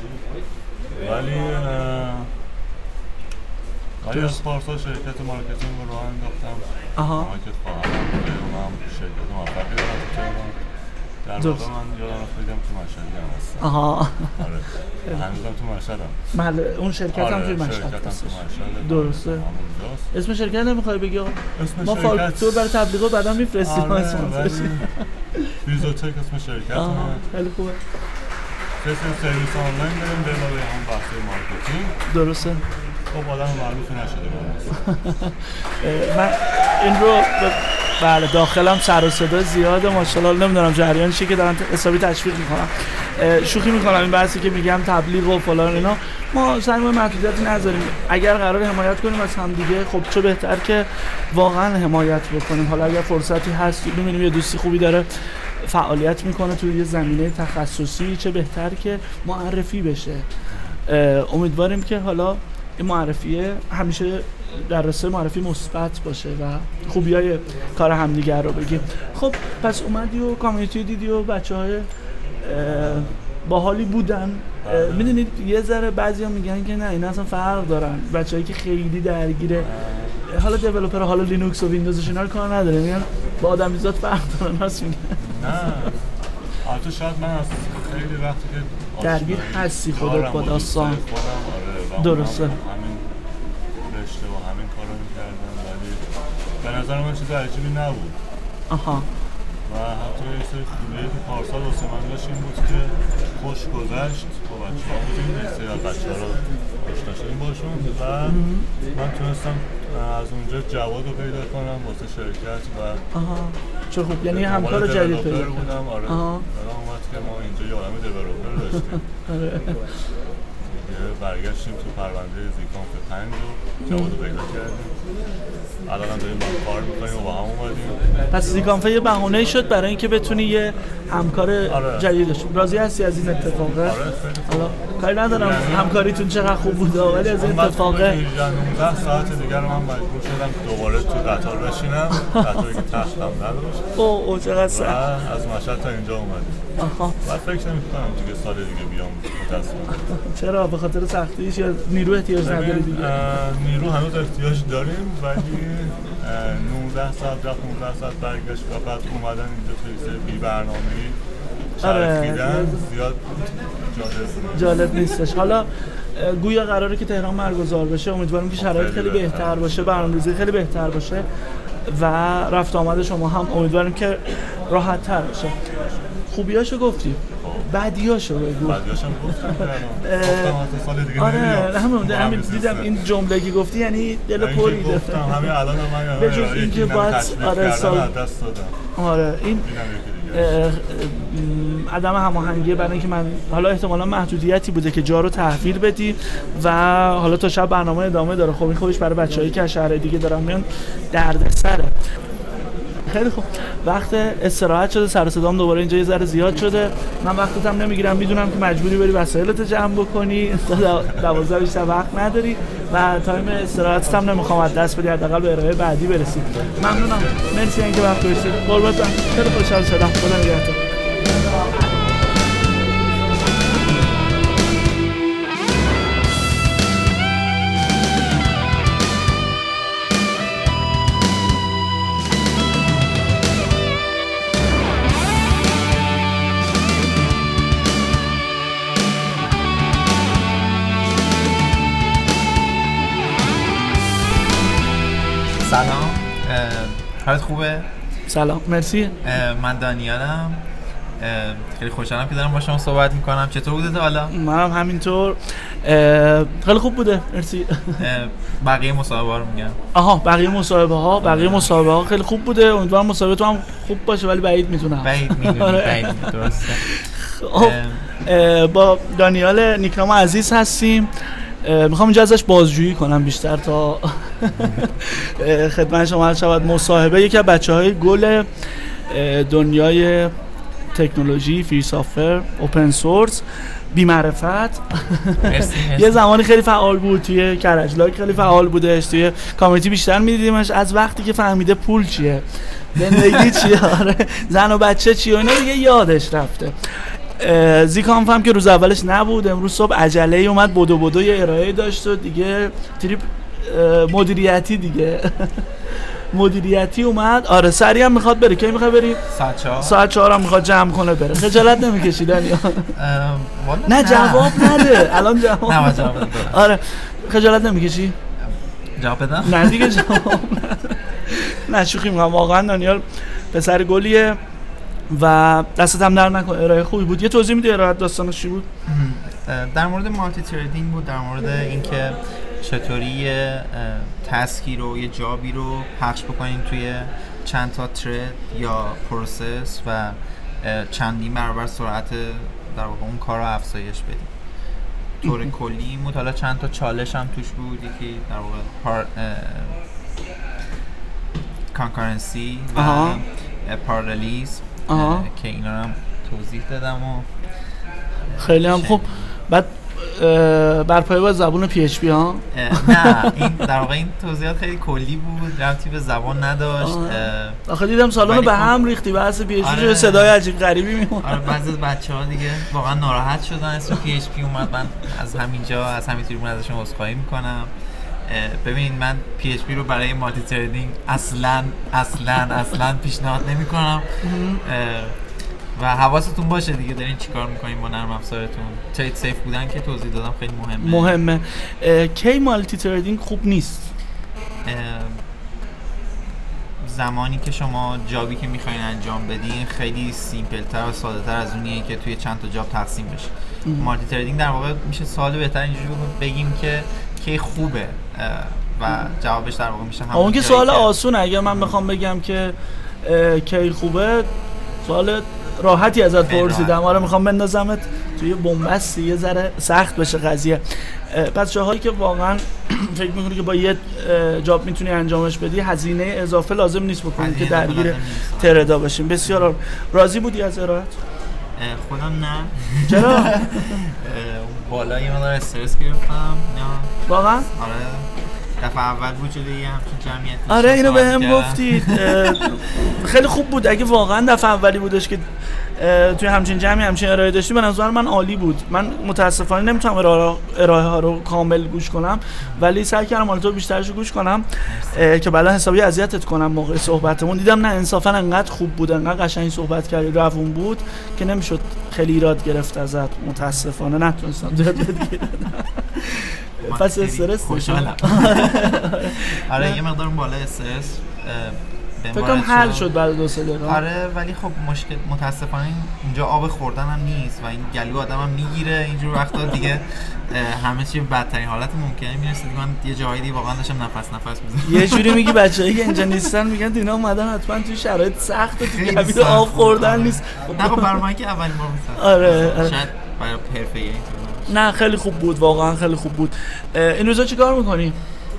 [SPEAKER 6] ولی از پارسال شرکت مارکتینگ رو راه انداختم. که خواهرم بوده و من شرکت موفقی دارم تو تهران. در واقع من یادم رفتم تو مشهدی هم هستم. آره هنوزم تو مشهدم.
[SPEAKER 3] بله اون شرکت هم توی مشهد هست. درسته. اسم شرکت نمیخوای بگی؟ ما فاکتور برای تبلیغات بعدا میفرستیم.
[SPEAKER 6] ویزوتک اسم شرکت.
[SPEAKER 3] خیلی خوبه.
[SPEAKER 6] سرویس آنلاین داریم به علاوه هم بحث مارکتینگ.
[SPEAKER 3] درسته.
[SPEAKER 6] خب آدم معروفی نشده
[SPEAKER 3] من این رو بله داخلم سر و صدا زیاده ماشاءالله، نمیدونم جریان چیه که دارن حسابی تشویق میکنم. شوخی میکنم این بحثی که میگم تبلیغ و فلان اینا، ما سعی می‌کنیم محدودیتی نذاریم. اگر قرار حمایت کنیم از هم دیگه خب چه بهتر که واقعا حمایت بکنیم. حالا اگر فرصتی هست ببینیم یه دوستی خوبی داره فعالیت میکنه توی یه زمینه تخصصی، چه بهتر که معرفی بشه. امیدواریم که حالا این معرفیه همیشه در راسته معرفی مثبت باشه و خوبیای کار همدیگر رو بگیم. خب پس اومدی و کامیونیتی دیدی و بچه‌های باحالی بودن. میدونید یه ذره بعضیا میگن که نه اینا اصلا فرق دارن، بچه‌ای که خیلی درگیره حالا دیولپر حالا لینوکس و ویندوزش اینا رو کار نداره، میگن با آدمیزاد فرق دارن. راست میگن.
[SPEAKER 6] نه البته شاید من از خیلی وقتی که
[SPEAKER 3] درگیر هستی خودت با داستان درسته
[SPEAKER 6] همین رشته و همین کارو میکردم ولی به نظر من چیز عجیبی نبود. و حتی یه سری خوبیه که پارسال واسه من داشت این بود که خوش گذشت با بچه ها بودیم، یه سری از بچه ها رو آشنا شدیم باشون و من تونستم از اونجا جواد رو پیدا کنم واسه شرکت و
[SPEAKER 3] چه خوب، یعنی همکار جدید پیدا
[SPEAKER 6] بودم. آره الان اومد که ما اینجا یه عالم دیولپر داشتیم. برگشتیم تو پرونده زیکانف 5 رو جواد رو پیدا کردیم، الان هم داریم کار میکنیم و با هم اومدیم.
[SPEAKER 3] پس زیکانف یه بهانه‌ای شد برای اینکه بتونی یه همکار جدید داشتی. راضی هستی از این اتفاقه؟
[SPEAKER 6] آره
[SPEAKER 3] حالا کاری ندارم همکاریتون چقدر خوب بوده ولی از این اتفاقه
[SPEAKER 6] 19 ساعت دیگر من مجبور شدم دوباره تو قطار بشینم، قطاری که تختم نداشت.
[SPEAKER 3] اوه چقدر سخت.
[SPEAKER 6] از مشهد تا اینجا اومدیم. بعد فکر نمی‌کنم دیگه سال دیگه بیام متأسفانه.
[SPEAKER 3] چرا؟ به خاطر سختیش یا نیرو احتیاج نداری دیگه؟
[SPEAKER 6] نیرو هنوز احتیاج داریم ولی 19 ساعت رفت 19 ساعت برگشت و بعد اومدن اینجا توی بی برنامه‌ای چرخیدن زیاد
[SPEAKER 3] جالب نیستش. حالا گویا قراره که تهران برگزار بشه، امیدوارم که شرایط خیلی بهتر باشه، برنامه‌ریزی خیلی بهتر باشه و رفت آمد شما هم امیدوارم که راحت تر باشه. خوبیاشو گفتی، بعدیاشو بگو.
[SPEAKER 6] بعدیاشم گفتم سال دیگه
[SPEAKER 3] نمیام. همین دیدم این جمله که گفتی یعنی دل پری
[SPEAKER 6] گفتم همین الان من
[SPEAKER 3] به جز اینکه باید
[SPEAKER 6] سال دست دادم.
[SPEAKER 3] این عدم هماهنگی برای اینکه من حالا احتمالاً محدودیتی بوده که جا رو تحویل بدی و حالا تا شب برنامه ادامه داره. خب این خوبش برای بچه‌هایی که از شهرهای دیگه دارن میان دردسره. خیلی خوب، وقت استراحت شده، سر و صدام دوباره اینجا یه ذره زیاد شده. من وقتت هم نمیگیرم، میدونم که مجبوری بری وسایلت جمع بکنی، 12 بیشتر وقت نداری و تایم استراحتت هم نمیخوام از دست بدی، حداقل به ارائه بعدی برسی. ممنونم، مرسی اینکه وقت گذاشتید. قربونتون، خیلی خوشحال شدم. خدا نگهدار.
[SPEAKER 7] سلام، حالت خوبه؟
[SPEAKER 3] سلام، مرسی.
[SPEAKER 7] من دانیالم، خیلی خوشحالم که دارم با شما صحبت میکنم. چطور بوده تا حالا؟
[SPEAKER 3] منم همینطور، خیلی خوب بوده، مرسی.
[SPEAKER 7] بقیه مصاحبه ها رو میگم.
[SPEAKER 3] بقیه مصاحبه ها خیلی خوب بوده. امیدوارم مصاحبه تو هم خوب باشه ولی بعید میتونم.
[SPEAKER 7] بعید درسته.
[SPEAKER 3] با دانیال نیکنام عزیز هستیم. میخوام اینجا ازش بازجویی کنم بیشتر تا خدمت شما عرض شود. مصاحبه یکی از بچه‌های گل دنیای تکنولوژی، فری سافر، اوپن سورس، بی معرفت. یه زمانی خیلی فعال بود توی کرجلاک، خیلی فعال بودش توی کامیونیتی، بیشتر میدیدیمش از وقتی که فهمیده پول چیه، زندگی چیه، زن و بچه چیه و اینا دیگه یادش رفته. زیکانف هم که روز اولش نبود، امروز صبح عجله اومد، بدو یه ارائه داشت و دیگه تریپ مدیریتی اومد. آره سریع هم میخواد بره. کی میخواد بری؟ ساعت 4 هم میخواد جمع کنه بره. خجالت نمیکشی دانیال؟ نه جواب نده الان. جواب آره خجالت نمیکشی؟
[SPEAKER 7] جواب بدم؟
[SPEAKER 3] نه دیگه جواب نه شوخی میکنم. واقعا دانیال پسر گلیه و دستت هم در نکن، ارائه خوبی بود. یه توضیح میدی ارائه داستانش چی بود؟
[SPEAKER 7] در مورد مالتی تریدینگ بود، در مورد اینکه چطوری تسکی رو، یه جابی رو پخش بکنین توی چند تا ترید یا پروسس و چندین برابر سرعت در واقع اون کار رو افزایش بدیم. طور کلی حالا چند تا چالش هم توش بود، یکی در واقع کانکارنسی و پارالیز که اینا رو هم توضیح دادم و
[SPEAKER 3] خیلی هم خوب. بعد بر پایه با زبان PHP ها؟
[SPEAKER 7] نه این در واقع این توضیحات خیلی کلی بود، ربطی به زبان نداشت.
[SPEAKER 3] آخه دیدم سالن رو به هم ریختی بحث PHP شده، صدای عجیب غریبی میمونه.
[SPEAKER 7] آره بعضی از بچه‌ها دیگه واقعا ناراحت شدن اسم PHP اومد. من از همینجا از همین تریبون ازشون عذرخواهی میکنم. ببینید من PHP رو برای مالتی تریدینگ اصلا پیشنهاد نمیکنم. و حواستون باشه دیگه دارین چیکار میکنین با نرم افزارتون. ترید سیف بودن که توضیح دادم خیلی
[SPEAKER 3] مهمه. کی مالتی تریدینگ خوب نیست؟
[SPEAKER 7] زمانی که شما جابی که میخواین انجام بدین خیلی سیمپل تر و ساده تر از اونیه که توی چند تا جاب تقسیم بشه. مالتی تریدینگ در واقع میشه سوال بهتر اینجوری بگیم که کی خوبه و جوابش در واقع میشه همون.
[SPEAKER 3] اون که سوال آسونه. اگه من بخوام بگم که کی خوبه، سوال راحتی ازت پرسیدم. آره میخوام بندازمت توی بنبستی یه ذره سخت بشه قضیه. پس جاهایی که واقعا فکر میکنی که با یه جاب میتونی انجامش بدی، هزینه اضافه لازم نیست بکنی که درگیر تردا باشیم. بسیار راضی بودی از ارائهت؟
[SPEAKER 7] خودم نه.
[SPEAKER 3] چرا؟
[SPEAKER 7] بالا یه مقدار استرس گرفتم. نه
[SPEAKER 3] واقعا؟
[SPEAKER 7] آره دفعه اول بود جلوی همچین جمعیت.
[SPEAKER 3] آره اینو به هم گفتید. خیلی خوب بود. اگه واقعا دفعه اولی بودش که توی همچین جمعی همچین ارائه داشتی، به نظر من عالی بود. من متاسفانه نمیتونم ارائه ها رو کامل گوش کنم، ولی سعی کردم حالتو بیشترش گوش کنم که بعدا حسابی اذیتت کنم موقع صحبتمون. دیدم نه انصافا انقدر خوب بود، انقدر قشنگ صحبت کردی، روون بود که نمیشد خیلی ایراد گرفت ازت. متاسفانه نتونستم زیاد بگیرم. پس استرس
[SPEAKER 7] خوشحالم. آره یه مقدار بالا استرس
[SPEAKER 3] فکر کنم حل شد بعد 2-3 دقیقه.
[SPEAKER 7] آره ولی خب مشکل متاسفانه اینجا آب خوردن هم نیست و این گلو آدم هم میگیره اینجور وقتا دیگه. همه چی بدترین حالت ممکنه میرسه. من یه جایی دیگه واقعا داشتم نفس می‌زدم.
[SPEAKER 3] یه جوری میگی بچه‌ای که اینجا نیستن میگن اینا اومدن حتما توی شرایط سخت و تو گلو آب خوردن نیست.
[SPEAKER 7] نه خب برای من که اولین بار بود.
[SPEAKER 3] آره
[SPEAKER 7] شاید برای حرفه‌ای اینطور.
[SPEAKER 3] نه خیلی خوب بود، واقعا خیلی خوب بود. این روزا چی کار میکنی؟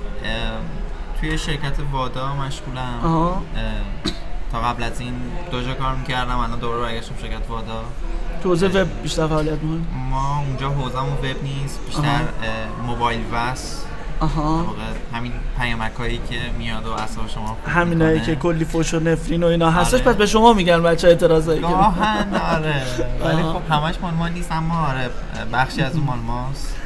[SPEAKER 7] توی شرکت وادا مشغولم. تا قبل از این 2 جا کار میکردم، الان دوباره برگشتم شرکت وادا.
[SPEAKER 3] تو حوزه وب بیشتر فعالیت میکنی؟
[SPEAKER 7] ما اونجا حوزه‌مون وب نیست، بیشتر موبایل وصل. همین پیامکایی که میاد و اعصاب شما
[SPEAKER 3] همینایی که کلی فوش و نفرین و اینا هستش. پس به شما میگن بچه اعتراضایی که
[SPEAKER 7] گاهن. آره ولی خب همش مال ما نیست، اما آره بخشی از اون مال ماست.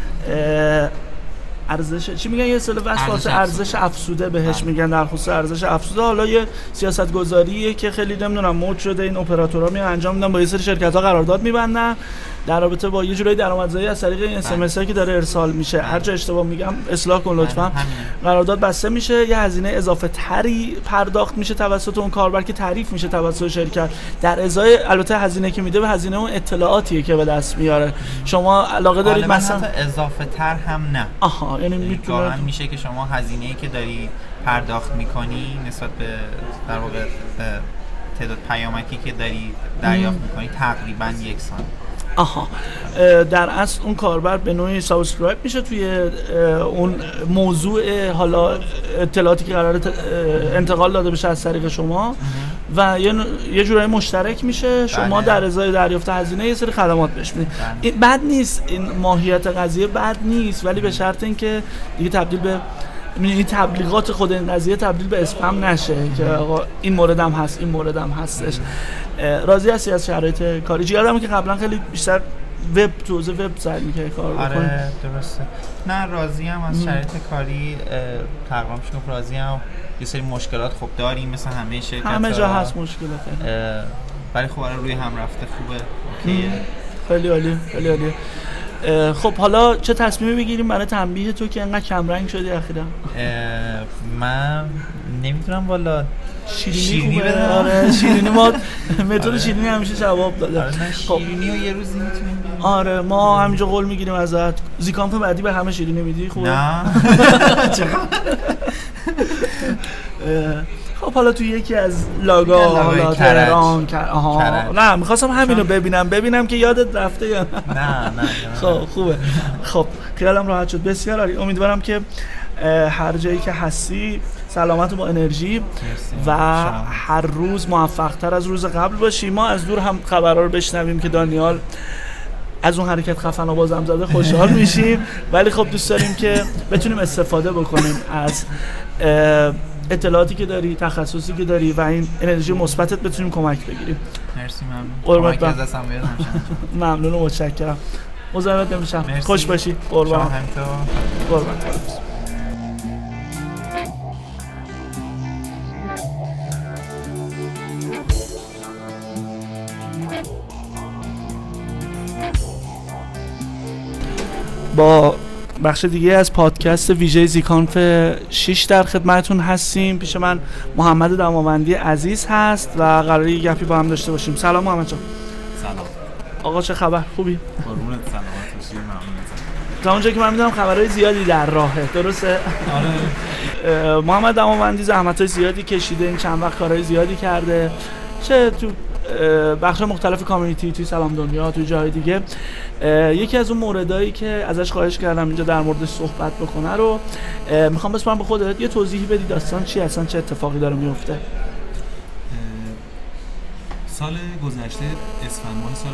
[SPEAKER 3] ارزش چی میگن؟ یه اصطلاح واسه ارزش افزوده بهش میگن، در خصوص ارزش افزوده. حالا یه سیاست گذاریه که خیلی نمیدونم مود شده، این اپراتورها میان انجام میدن، با یه سری شرکت‌ها قرارداد میبندن در رابطه با یه جورایی درآمدزایی از طریق این اس ام اس که داره ارسال میشه. هر جا اشتباه میگم اصلاح کن لطفا. قرارداد بسته میشه، یه هزینه اضافه تری پرداخت میشه توسط اون کاربر که تعریف میشه توسط شرکت، در ازای البته هزینه که میده به هزینه اون اطلاعاتیه که به دست میاره. شما علاقه دارید مثلا
[SPEAKER 7] اضافه تر هم نه.
[SPEAKER 3] آها یعنی میتونه
[SPEAKER 7] میشه که شما هزینه‌ای که داری پرداخت میکنی نسبت به در واقع تعداد پیامکی که داری دریافت میکنی تقریبا یکسان.
[SPEAKER 3] آها در اصل اون کاربر به نوعی سابسکرایب میشه توی اون موضوع حالا اطلاعاتی که قراره انتقال داده بشه از طریق شما و یه جورایی مشترک میشه. شما در ازای دریافت هزینه یه سری خدمات بهش میدید. این بد نیست، این ماهیت قضیه بد نیست، ولی به شرط اینکه دیگه تبدیل به این تبلیغات خود این قضیه تبدیل به اسپم نشه که آقا این موردم هست این موردم هستش. راضی هستی از شرایط کاری؟ یادمه که قبلا خیلی بیشتر وب تو حوزه وب سعی می‌کردی کار بکنی.
[SPEAKER 7] آره درسته. نه راضیم از شرایط کاری، تقریبا میشه راضیم. یه سری مشکلات خب داریم مثل همه شرکت‌ها،
[SPEAKER 3] همه جا هست مشکلات،
[SPEAKER 7] ولی خب الان روی هم رفته خوبه. اوکیه.
[SPEAKER 3] خیلی عالی خیلی عالی. خب حالا چه تصمیمی بگیریم برای تنبیه تو که انقدر کم رنگ شدی اخیراً؟
[SPEAKER 7] من نمیدونم والا.
[SPEAKER 3] شیرینی بدم. آره شیرینی ما متد شیرینی همیشه جواب داده.
[SPEAKER 7] آره شیرینی رو یه روزی میتونیم بریم.
[SPEAKER 3] آره ما همینجا قول میگیریم ازت. زیکانف بعدی به همه شیرینی میدی؟ خوبه؟
[SPEAKER 7] نه
[SPEAKER 3] خب حالا تو یکی از لاگا حالا تهران نه میخواستم همینو ببینم که یادت رفته یا
[SPEAKER 7] نه.
[SPEAKER 3] خب خوبه. خب خیالم راحت شد. بسیار عالی. امیدوارم که هر جایی که هستی سلامت و با انرژی و هر روز موفق‌تر از روز قبل باشی. ما از دور هم خبرها رو بشنویم که دانیال از اون حرکت خفن و بازم زده خوشحال میشیم، ولی خب دوست داریم که بتونیم استفاده بکنیم از اطلاعاتی که داری، تخصصی که داری و این انرژی مثبتت بتونیم کمک بگیریم.
[SPEAKER 7] مرسی
[SPEAKER 3] ممنون. ممنون و متشکرم. مزاحمت نمیشم. خوش باشی. قربان. قربان. با بخش دیگه از پادکست ویژه زیکانف 6 در خدمتتون هستیم. پیش من محمد دماوندی عزیز هست و قراره یه گپی با هم داشته باشیم. سلام محمد جان.
[SPEAKER 6] سلام
[SPEAKER 3] آقا، چه خبر؟ خوبی؟
[SPEAKER 6] قربونت، سلامت باشی. ممنونم.
[SPEAKER 3] تا اونجا که من میدونم خبرهای زیادی در راهه، درسته؟
[SPEAKER 6] آره.
[SPEAKER 3] محمد دماوندی زحمت‌های زیادی کشیده، این چند وقت کارهای زیادی کرده، چه تو بخش مختلف کامیونیتی، توی سلام دنیا، توی جای دیگه. یکی از اون موردایی که ازش خواهش کردم اینجا در موردش صحبت بکنه رو میخوام بسپارم به خودت، یه توضیحی بدی داستان چی هستن، چه اتفاقی داره میفته.
[SPEAKER 6] سال گذشته، اسفند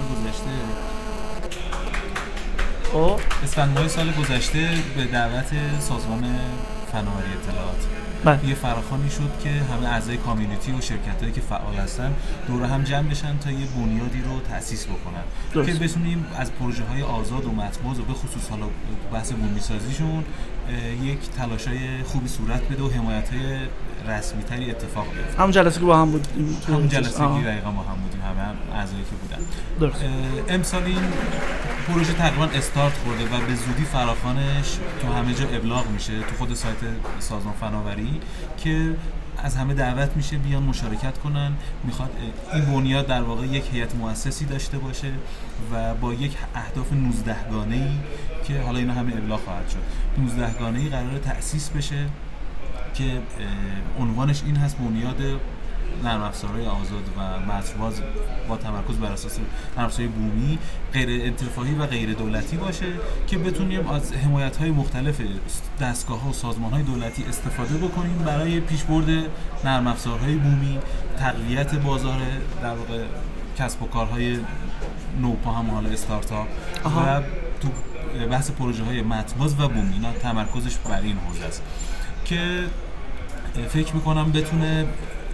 [SPEAKER 6] ماه سال گذشته به دعوت سازمان فناوری اطلاعات یه فراخوانی شد که همه اعضای کامیونیتی و شرکتایی که فعال هستن دور هم جمع بشن تا یه بنیادی رو تأسیس بکنن که بتونیم از پروژه‌های آزاد و مطبوع و به خصوص حالا بحث بومی‌سازیشون یک تلاشای خوبی صورت بده و حمایت‌های رسمی‌تری اتفاق بیفته.
[SPEAKER 3] همون جلسه که با هم بودیم،
[SPEAKER 6] همون جلسه که دقیقاً با هم بودیم، همه اعضایی که بودن.
[SPEAKER 3] درست.
[SPEAKER 6] امسال این پروژه تقریباً استارت خورده و به زودی فراخوانش تو همه جا ابلاغ میشه، تو خود سایت سازمان فناوری، که از همه دعوت میشه بیان مشارکت کنن. میخواد این بنیاد در واقع یک هیئت مؤسسی داشته باشه و با یک اهداف 19 گانه‌ای که حالا اینا همه ابلاغ خواهد شد، 19 گانه‌ای قراره تأسیس بشه که عنوانش این هست: بنیاد نرم افزارهای آزاد و متن‌باز با تمرکز بر اساس نرم افزارهای بومی، غیر انتفاعی و غیر دولتی باشه که بتونیم از حمایت‌های مختلف دستگاه‌ها و سازمان‌های دولتی استفاده بکنیم برای پیشبرد نرم افزارهای بومی، تقویت بازار در واقع کسب و کارهای نوپا، هم حالا استارتاپ، و تو بحث پروژه‌های متن‌باز و بومی اینا تمرکزش بر این حوزه است که فکر می‌کنم بتونه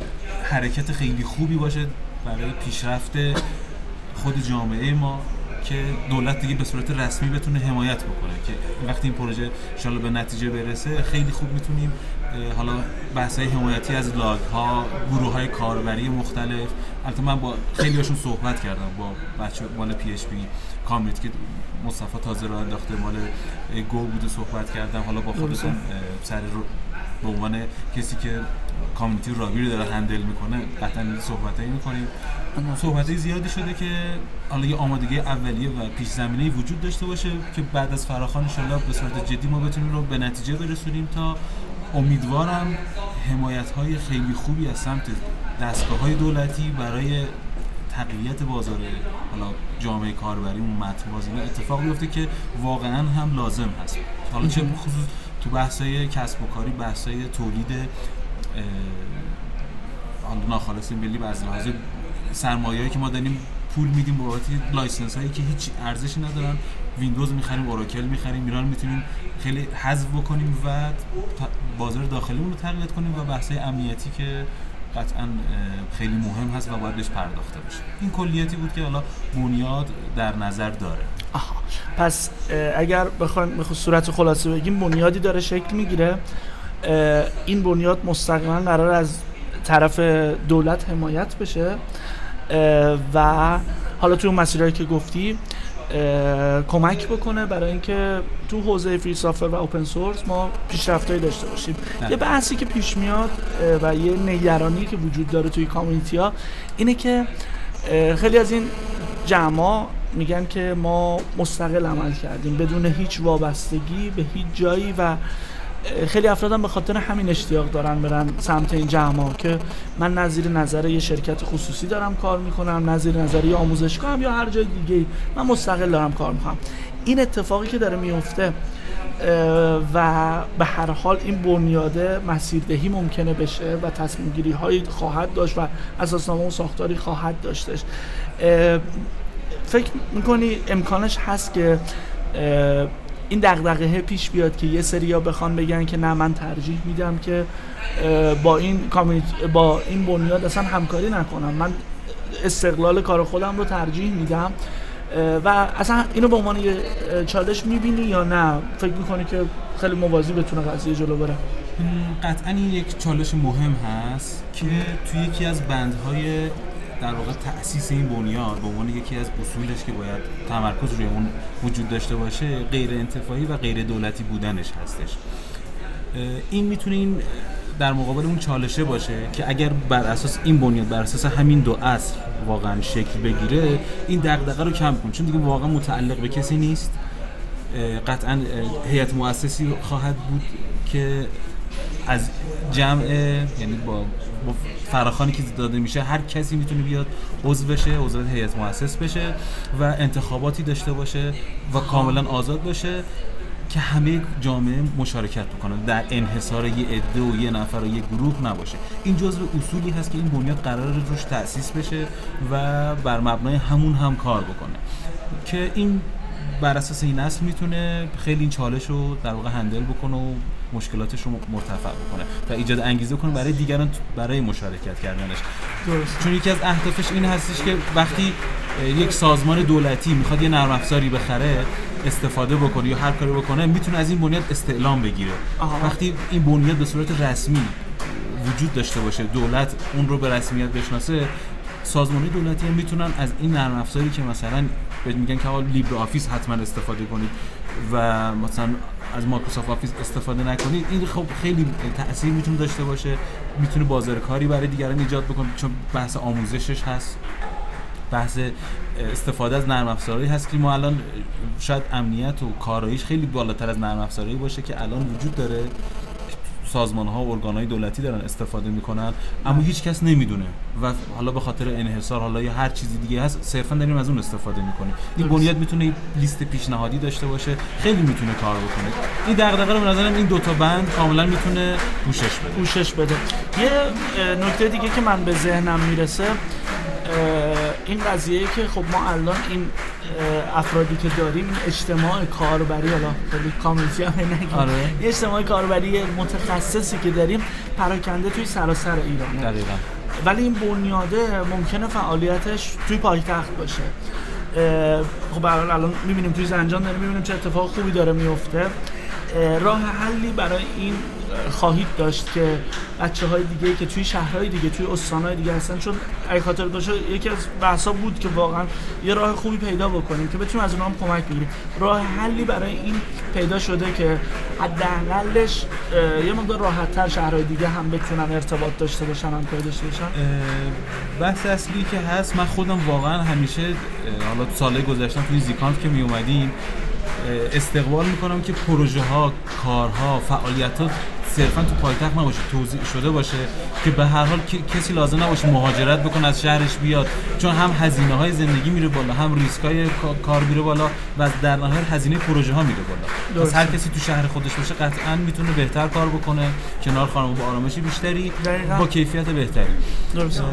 [SPEAKER 6] حرکت خیلی خوبی باشه برای پیشرفت خود جامعه ما که دولت دیگه به صورت رسمی بتونه حمایت بکنه که وقتی این پروژه انشالله به نتیجه برسه خیلی خوب میتونیم حالا بحث‌های حمایتی از لاگ‌ها، گروه‌های کاربری مختلف. البته من با خیلی هاشون صحبت کردم، با بچه مال پی اچ پی کامیونیتی که مصطفی تازه راه انداخته مال گو بوده صحبت کردم، حالا با خودتون سر به عنوان کسی که کامیونیتی راوی رو داره هندل میکنه قطعا صحبتایی میکنیم. صحبتای زیادی شده که حالا یه آمادگی اولیه و پیش زمینه‌ای وجود داشته باشه که بعد از فراخوان ان شاءالله به صورت جدی ما بتونیم رو به نتیجه برسونیم تا امیدوارم حمایت‌های خیلی خوبی از سمت دستگاه‌های دولتی برای تقویت بازار حالا جامعه کاربریمون متن‌باز اینا اتفاق بیفته که واقعا هم لازم هست. حالا چه خصوص تو بحث‌های کسب و کاری، بحث‌های تولید ناخالص ملی و از لحاظ سرمایه‌ای که ما داریم پول میدیم بابت لایسنس‌هایی که هیچ ارزشی ندارن، ویندوز می‌خریم، اوراکل می‌خریم، ایران می‌تونیم خیلی حذف بکنیم و بازار داخلیمون رو تقویت کنیم و بحث‌های امنیتی که قطعاً خیلی مهم هست و باید بهش پرداخته بشه. این کلیتی بود که حالا بنیاد در نظر داره.
[SPEAKER 3] پس اگر بخوایم به صورت خلاصه بگیم بنیادی داره شکل میگیره، این بنیاد مستقیما قرار از طرف دولت حمایت بشه و حالا توی اون مسیرهایی که گفتی کمک بکنه برای اینکه تو حوزه فری سافت و اوپن سورس ما پیشرفتایی داشته باشیم. یه بحثی که پیش میاد و یه نگرانی که وجود داره توی کامیونیتی‌ها اینه که خیلی از این جمع‌ها میگن که ما مستقل عمل کردیم بدون هیچ وابستگی به هیچ جایی و خیلی افراد هم به خاطر همین اشتیاق دارن برن سمت این جمع‌ها که من نظیر نظر یه شرکت خصوصی دارم کار میکنم، نظیر نظر یه آموزشگاه هم یا هر جای دیگه من مستقل دارم کار میکنم. این اتفاقی که داره میفته و به هر حال این بنیاده مسیردهی ممکنه بشه و تصمیم گیری هایی خواهد داشت و اساسنامه و ساختاری خواهد داشتش. فکر میکنی امکانش هست که این دغدغه پیش بیاد که یه سری‌ها بخوان بگن که نه من ترجیح میدم که با این بنیاد اصلا همکاری نکنم، من استقلال کار خودم رو ترجیح میدم و اصلا اینو به عنوان یه چالش میبینی یا نه فکر میکنی که خیلی موازی بتونه قضیه جلو بره؟
[SPEAKER 6] قطعا این یک چالش مهم هست که توی یکی از بندهای
[SPEAKER 8] در واقع تأسیس این بنیاد به عنوان یکی از اصولش که باید تمرکز روی اون وجود داشته باشه غیر انتفاعی و غیر دولتی بودنش هستش. این میتونه این در مقابل اون چالشه باشه که اگر بر اساس این بنیاد بر اساس همین دو اصل واقعا شکل بگیره این دغدغه رو کم کنه، چون دیگه واقعا متعلق به کسی نیست. قطعا هیئت مؤسسی خواهد بود که از جمع، یعنی با فراخوانی که داده میشه هر کسی میتونه بیاد عضو بشه، عضو هیئت مؤسس بشه و انتخاباتی داشته باشه و کاملا آزاد باشه که همه جامعه مشارکت بکنن، در انحصار یه عده و یه نفر و یه گروه نباشه. این جزء اصولی هست که این بنیاد قراره روش تأسیس بشه و بر مبنای همون هم کار بکنه که این بر اساس این اصل میتونه خیلی این چالش رو در واقع هندل بکنه و مشکلاتش رو مرتفع بکنه و ایجاد انگیزه کنه برای دیگران برای مشارکت کردنش. درست. چون یکی از اهدافش این هستش که وقتی یک سازمان دولتی میخواد یه نرم افزاری بخره استفاده بکنه یا هر کاری بکنه میتونه از این بنیاد استعلام بگیره. وقتی این بنیاد به صورت رسمی وجود داشته باشه، دولت اون رو به رسمیت بشناسه، سازمان‌های دولتی هم میتونن از این نرم افزاری که مثلا میگن که حالا لیبر آفیس حتما استفاده کنید و مثلا از مایکروسافت آفیس استفاده نکنید، این خب خیلی تأثیر میتونه داشته باشه، میتونه بازار کاری برای دیگران ایجاد بکنه، چون بحث آموزشش هست، بحث استفاده از نرم افزارهایی هست که ما الان شاید امنیت و کاراییش خیلی بالاتر از نرم افزارهایی باشه که الان وجود داره، سازمان‌ها و ارگان‌های دولتی دارن استفاده میکنن اما هیچ کس نمیدونه و حالا به خاطر انحصار حالا یا هر چیزی دیگه هست صرفا داریم از اون استفاده میکنیم. این بنیاد میتونه لیست پیشنهادی داشته باشه، خیلی میتونه کار بکنه. این دغدغه رو به نظرم این دوتا بند کاملا میتونه پوشش بده.
[SPEAKER 3] یه نکته دیگه که من به ذهنم میرسه این قضیه که خب ما الان این افرادی که داریم این اجتماع کاربری، حالا خیلی کاملتی هم نگیم، یه اجتماع کاربری متخصصی که داریم پراکنده توی سراسر ایران.
[SPEAKER 8] دقیقاً.
[SPEAKER 3] ولی این بنیاده ممکنه فعالیتش توی پایتخت باشه. خب الان میبینیم توی زنجان داریم میبینیم چه اتفاق خوبی داره میفته. راه حلی برای این خواهید داشت که بچه‌های دیگه که توی شهرهای دیگه توی استان‌های دیگه هستن، چون اگه خاطر باشه یکی از بحثا بود که واقعا یه راه خوبی پیدا بکنیم که بتونیم از اونها هم کمک بگیریم. راه حلی برای این پیدا شده که حداقلش یه مقدار راحت‌تر شهرهای دیگه هم بتونن ارتباط داشته باشن، همکاری داشته باشن.
[SPEAKER 8] بحث اصلی که هست، من خودم واقعا همیشه حالا سال‌های گذشته توی زیکانف که می اومدیم استقبال میکنم که پروژه ها، کارها، فعالیت ها صرفا تو پایتخت نباشه، توزیع شده باشه که به هر حال کسی لازم نباشه مهاجرت بکنه از شهرش بیاد، چون هم هزینه های زندگی میره بالا، هم ریسک های کار میره بالا و در نهایت هزینه پروژه ها میره بالا. پس هر کسی تو شهر خودش باشه قطعا میتونه بهتر کار بکنه، کنار خانواده با آرامش بیشتری، با کیفیت بهتری. درست.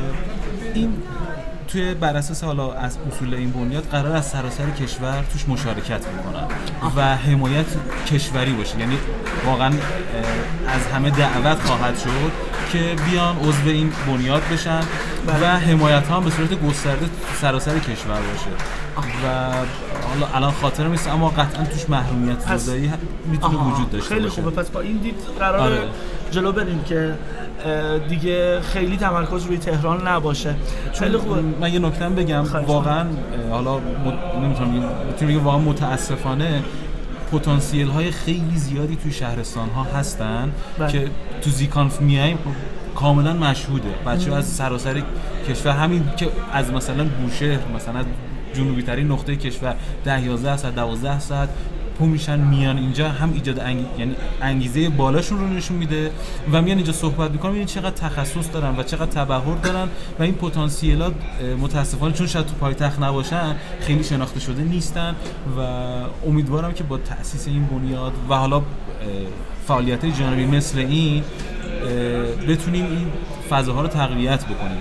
[SPEAKER 8] این توی بر اساس حالا از اصول این بنیاد قرار از سراسر کشور توش مشارکت بکنن و حمایت کشوری باشه، یعنی واقعا از همه دعوت خواهد شد که بیان عضو این بنیاد بشن و حمایت ها به صورت گسترده سراسر کشور باشه و حالا الان خاطرم نیست اما قطعا توش محرومیت زدایی میتونه وجود داشته باشه.
[SPEAKER 3] خیلی خوبه. پس با این دید قراره جلو بریم که دیگه خیلی تمرکز روی تهران نباشه. خیلی خوبه.
[SPEAKER 8] من یه نکته بگم، واقعا حالا نمیتونم بگم واقعا متاسفانه پتانسیل های خیلی زیادی توی شهرستان ها هستن که تو زیکانف میایم کاملا مشهوده. بچه‌ها از سراسر کشور، همین که از مثلا بوشهر، مثلا جنوبی ترین نقطه کشور 10-11 ساعت 12 ساعت پو میشن میان اینجا، هم ایجاد یعنی انگیزه بالاشون رو نشون میده و میان اینجا صحبت میکنن، ببینید چقدر تخصص دارن و چقدر تبحر دارن و این پتانسیلات متاسفانه چون شاید تو پایتخت نباشن خیلی شناخته شده نیستن و امیدوارم که با تأسیس این بنیاد و حالا فعالیت‌های جانبی مثل این بتونیم این فضاها رو تقویت بکنیم.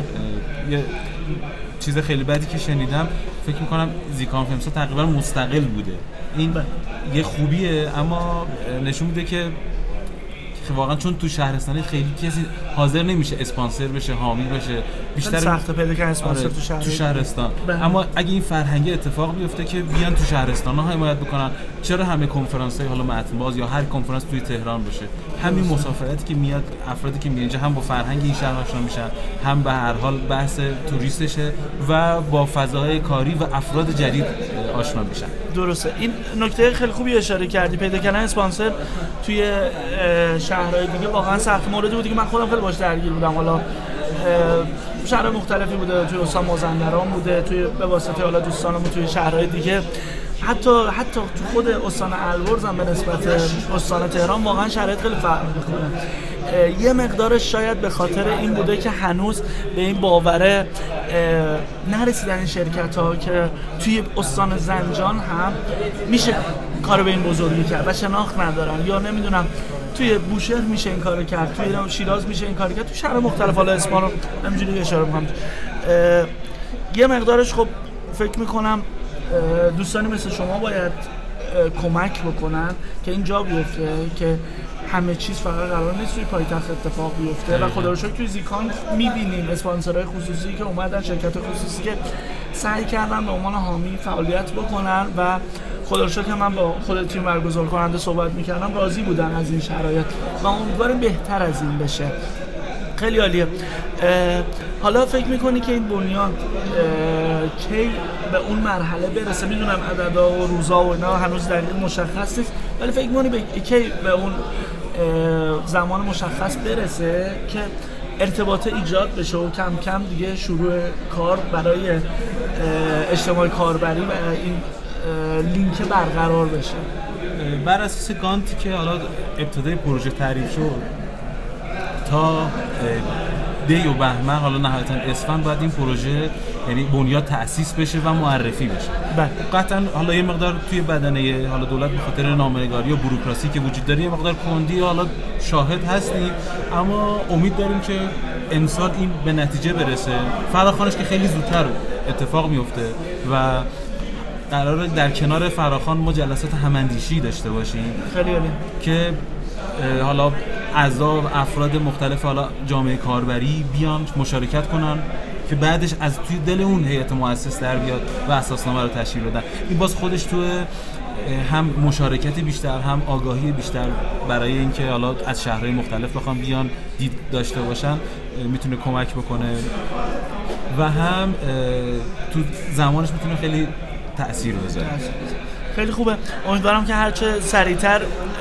[SPEAKER 8] یه چیز خیلی بدی که شنیدم، فکر میکنم زیکانف امسال تقریبا مستقل بوده. این یه خوبیه اما نشون میده که واقعا چون تو شهرستانی خیلی کسی حاضر نمیشه اسپانسر بشه، حامی بشه، بیشتر
[SPEAKER 3] سخت پیدا کردن اسپانسر
[SPEAKER 8] تو شهرستان. اما اگه این فرهنگی اتفاق بیفته که بیان تو شهرستان‌ها حمایت بکنن، چرا همه کنفرانس‌های حالا متن باز یا هر کنفرانس توی تهران باشه، همین مسافرتی که میاد، افرادی که میان اینجا هم با فرهنگ این شهر آشنا میشن، هم به هر حال بحث توریستشه و با فضاهای کاری و افراد جدید آشنا میشن.
[SPEAKER 3] درسته. این نکته خیلی خوبی اشاره کردی. پیدا کردن اسپانسر توی شهرهای دیگه واقعا سخت. موردی بودی که من خودم خیلی باش درگیر بودم. حالا شهر مختلفی بوده، توی استان مازندران بوده، توی به واسطه حالا دوستانمون توی شهرهای دیگه، حتی تو خود استان البرز هم به نسبت استان تهران واقعا شرایط خیلی فرق می‌کنه. یه مقدارش شاید به خاطر این بوده که هنوز به این باوره نرسیدن این شرکت‌ها که توی استان زنجان هم میشه کارو به این بزرگی کرد و شناخت ندارن، یا نمیدونم توی بوشهر میشه این کارو کرد، توی شیراز میشه این کارو کرد، توی شهر مختلف. حالا اسما رو همینجوری اشاره می‌کنم. یه مقدارش خب فکر می‌کنم دوستانی مثل شما باید کمک بکنن که اینجا بیفته، که همه چیز فقط قرار نیست توی پایتخت اتفاق بیفته. و خدا رو شکر توی زیکان می‌بینیم اسپانسرهای خصوصی که اومدن، شرکت خصوصی که سعی کردن به عنوان حامی فعالیت بکنن و خدا رو شکر من با خود تیم برگزار کننده صحبت می‌کردم، راضی بودن از این شرایط و امیدواریم بهتر از این بشه. خیلی عالیه. حالا فکر میکنی که این بنیاد کی به اون مرحله برسه؟ میدونم عددا و روزا و اینا هنوز دقیق مشخص نیست، ولی فکر میکنی کی به اون زمان مشخص برسه که ارتباط ایجاد بشه و کم کم دیگه شروع کار برای اجتماع کاربری و این لینک برقرار بشه؟
[SPEAKER 8] بر اساس گانتی که حالا ابتدای پروژه تعریف شد تا دی و بهمن، حالا نهایتاً اسفند، باید این پروژه یعنی بنیاد تأسیس بشه و معرفی بشه. قطعاً حالا یه مقدار توی بدنه حالا دولت به خاطر نامه‌نگاری و بوروکراسی که وجود داره یه مقدار کندی حالا شاهد هستیم، اما امید داریم که امسال این به نتیجه برسه. فراخوانش که خیلی زودتر اتفاق میفته و قراره در کنار فراخوان ما جلسات هماندیشی داشته باشیم.
[SPEAKER 3] خیلی عالی.
[SPEAKER 8] که حالا اعضا و افراد مختلف حالا جامعه کاربری بیان مشارکت کنن که بعدش از توی دل اون هیئت مؤسس در بیاد و اساسنامه رو تشکیل بدن. این باز خودش تو هم مشارکت بیشتر، هم آگاهی بیشتر برای اینکه حالا از شهرهای مختلف بخوام بیان دید داشته باشن میتونه کمک بکنه و هم تو زمانش میتونه خیلی تأثیر بذاره.
[SPEAKER 3] خیلی خوبه. امیدوارم که هرچه سریعتر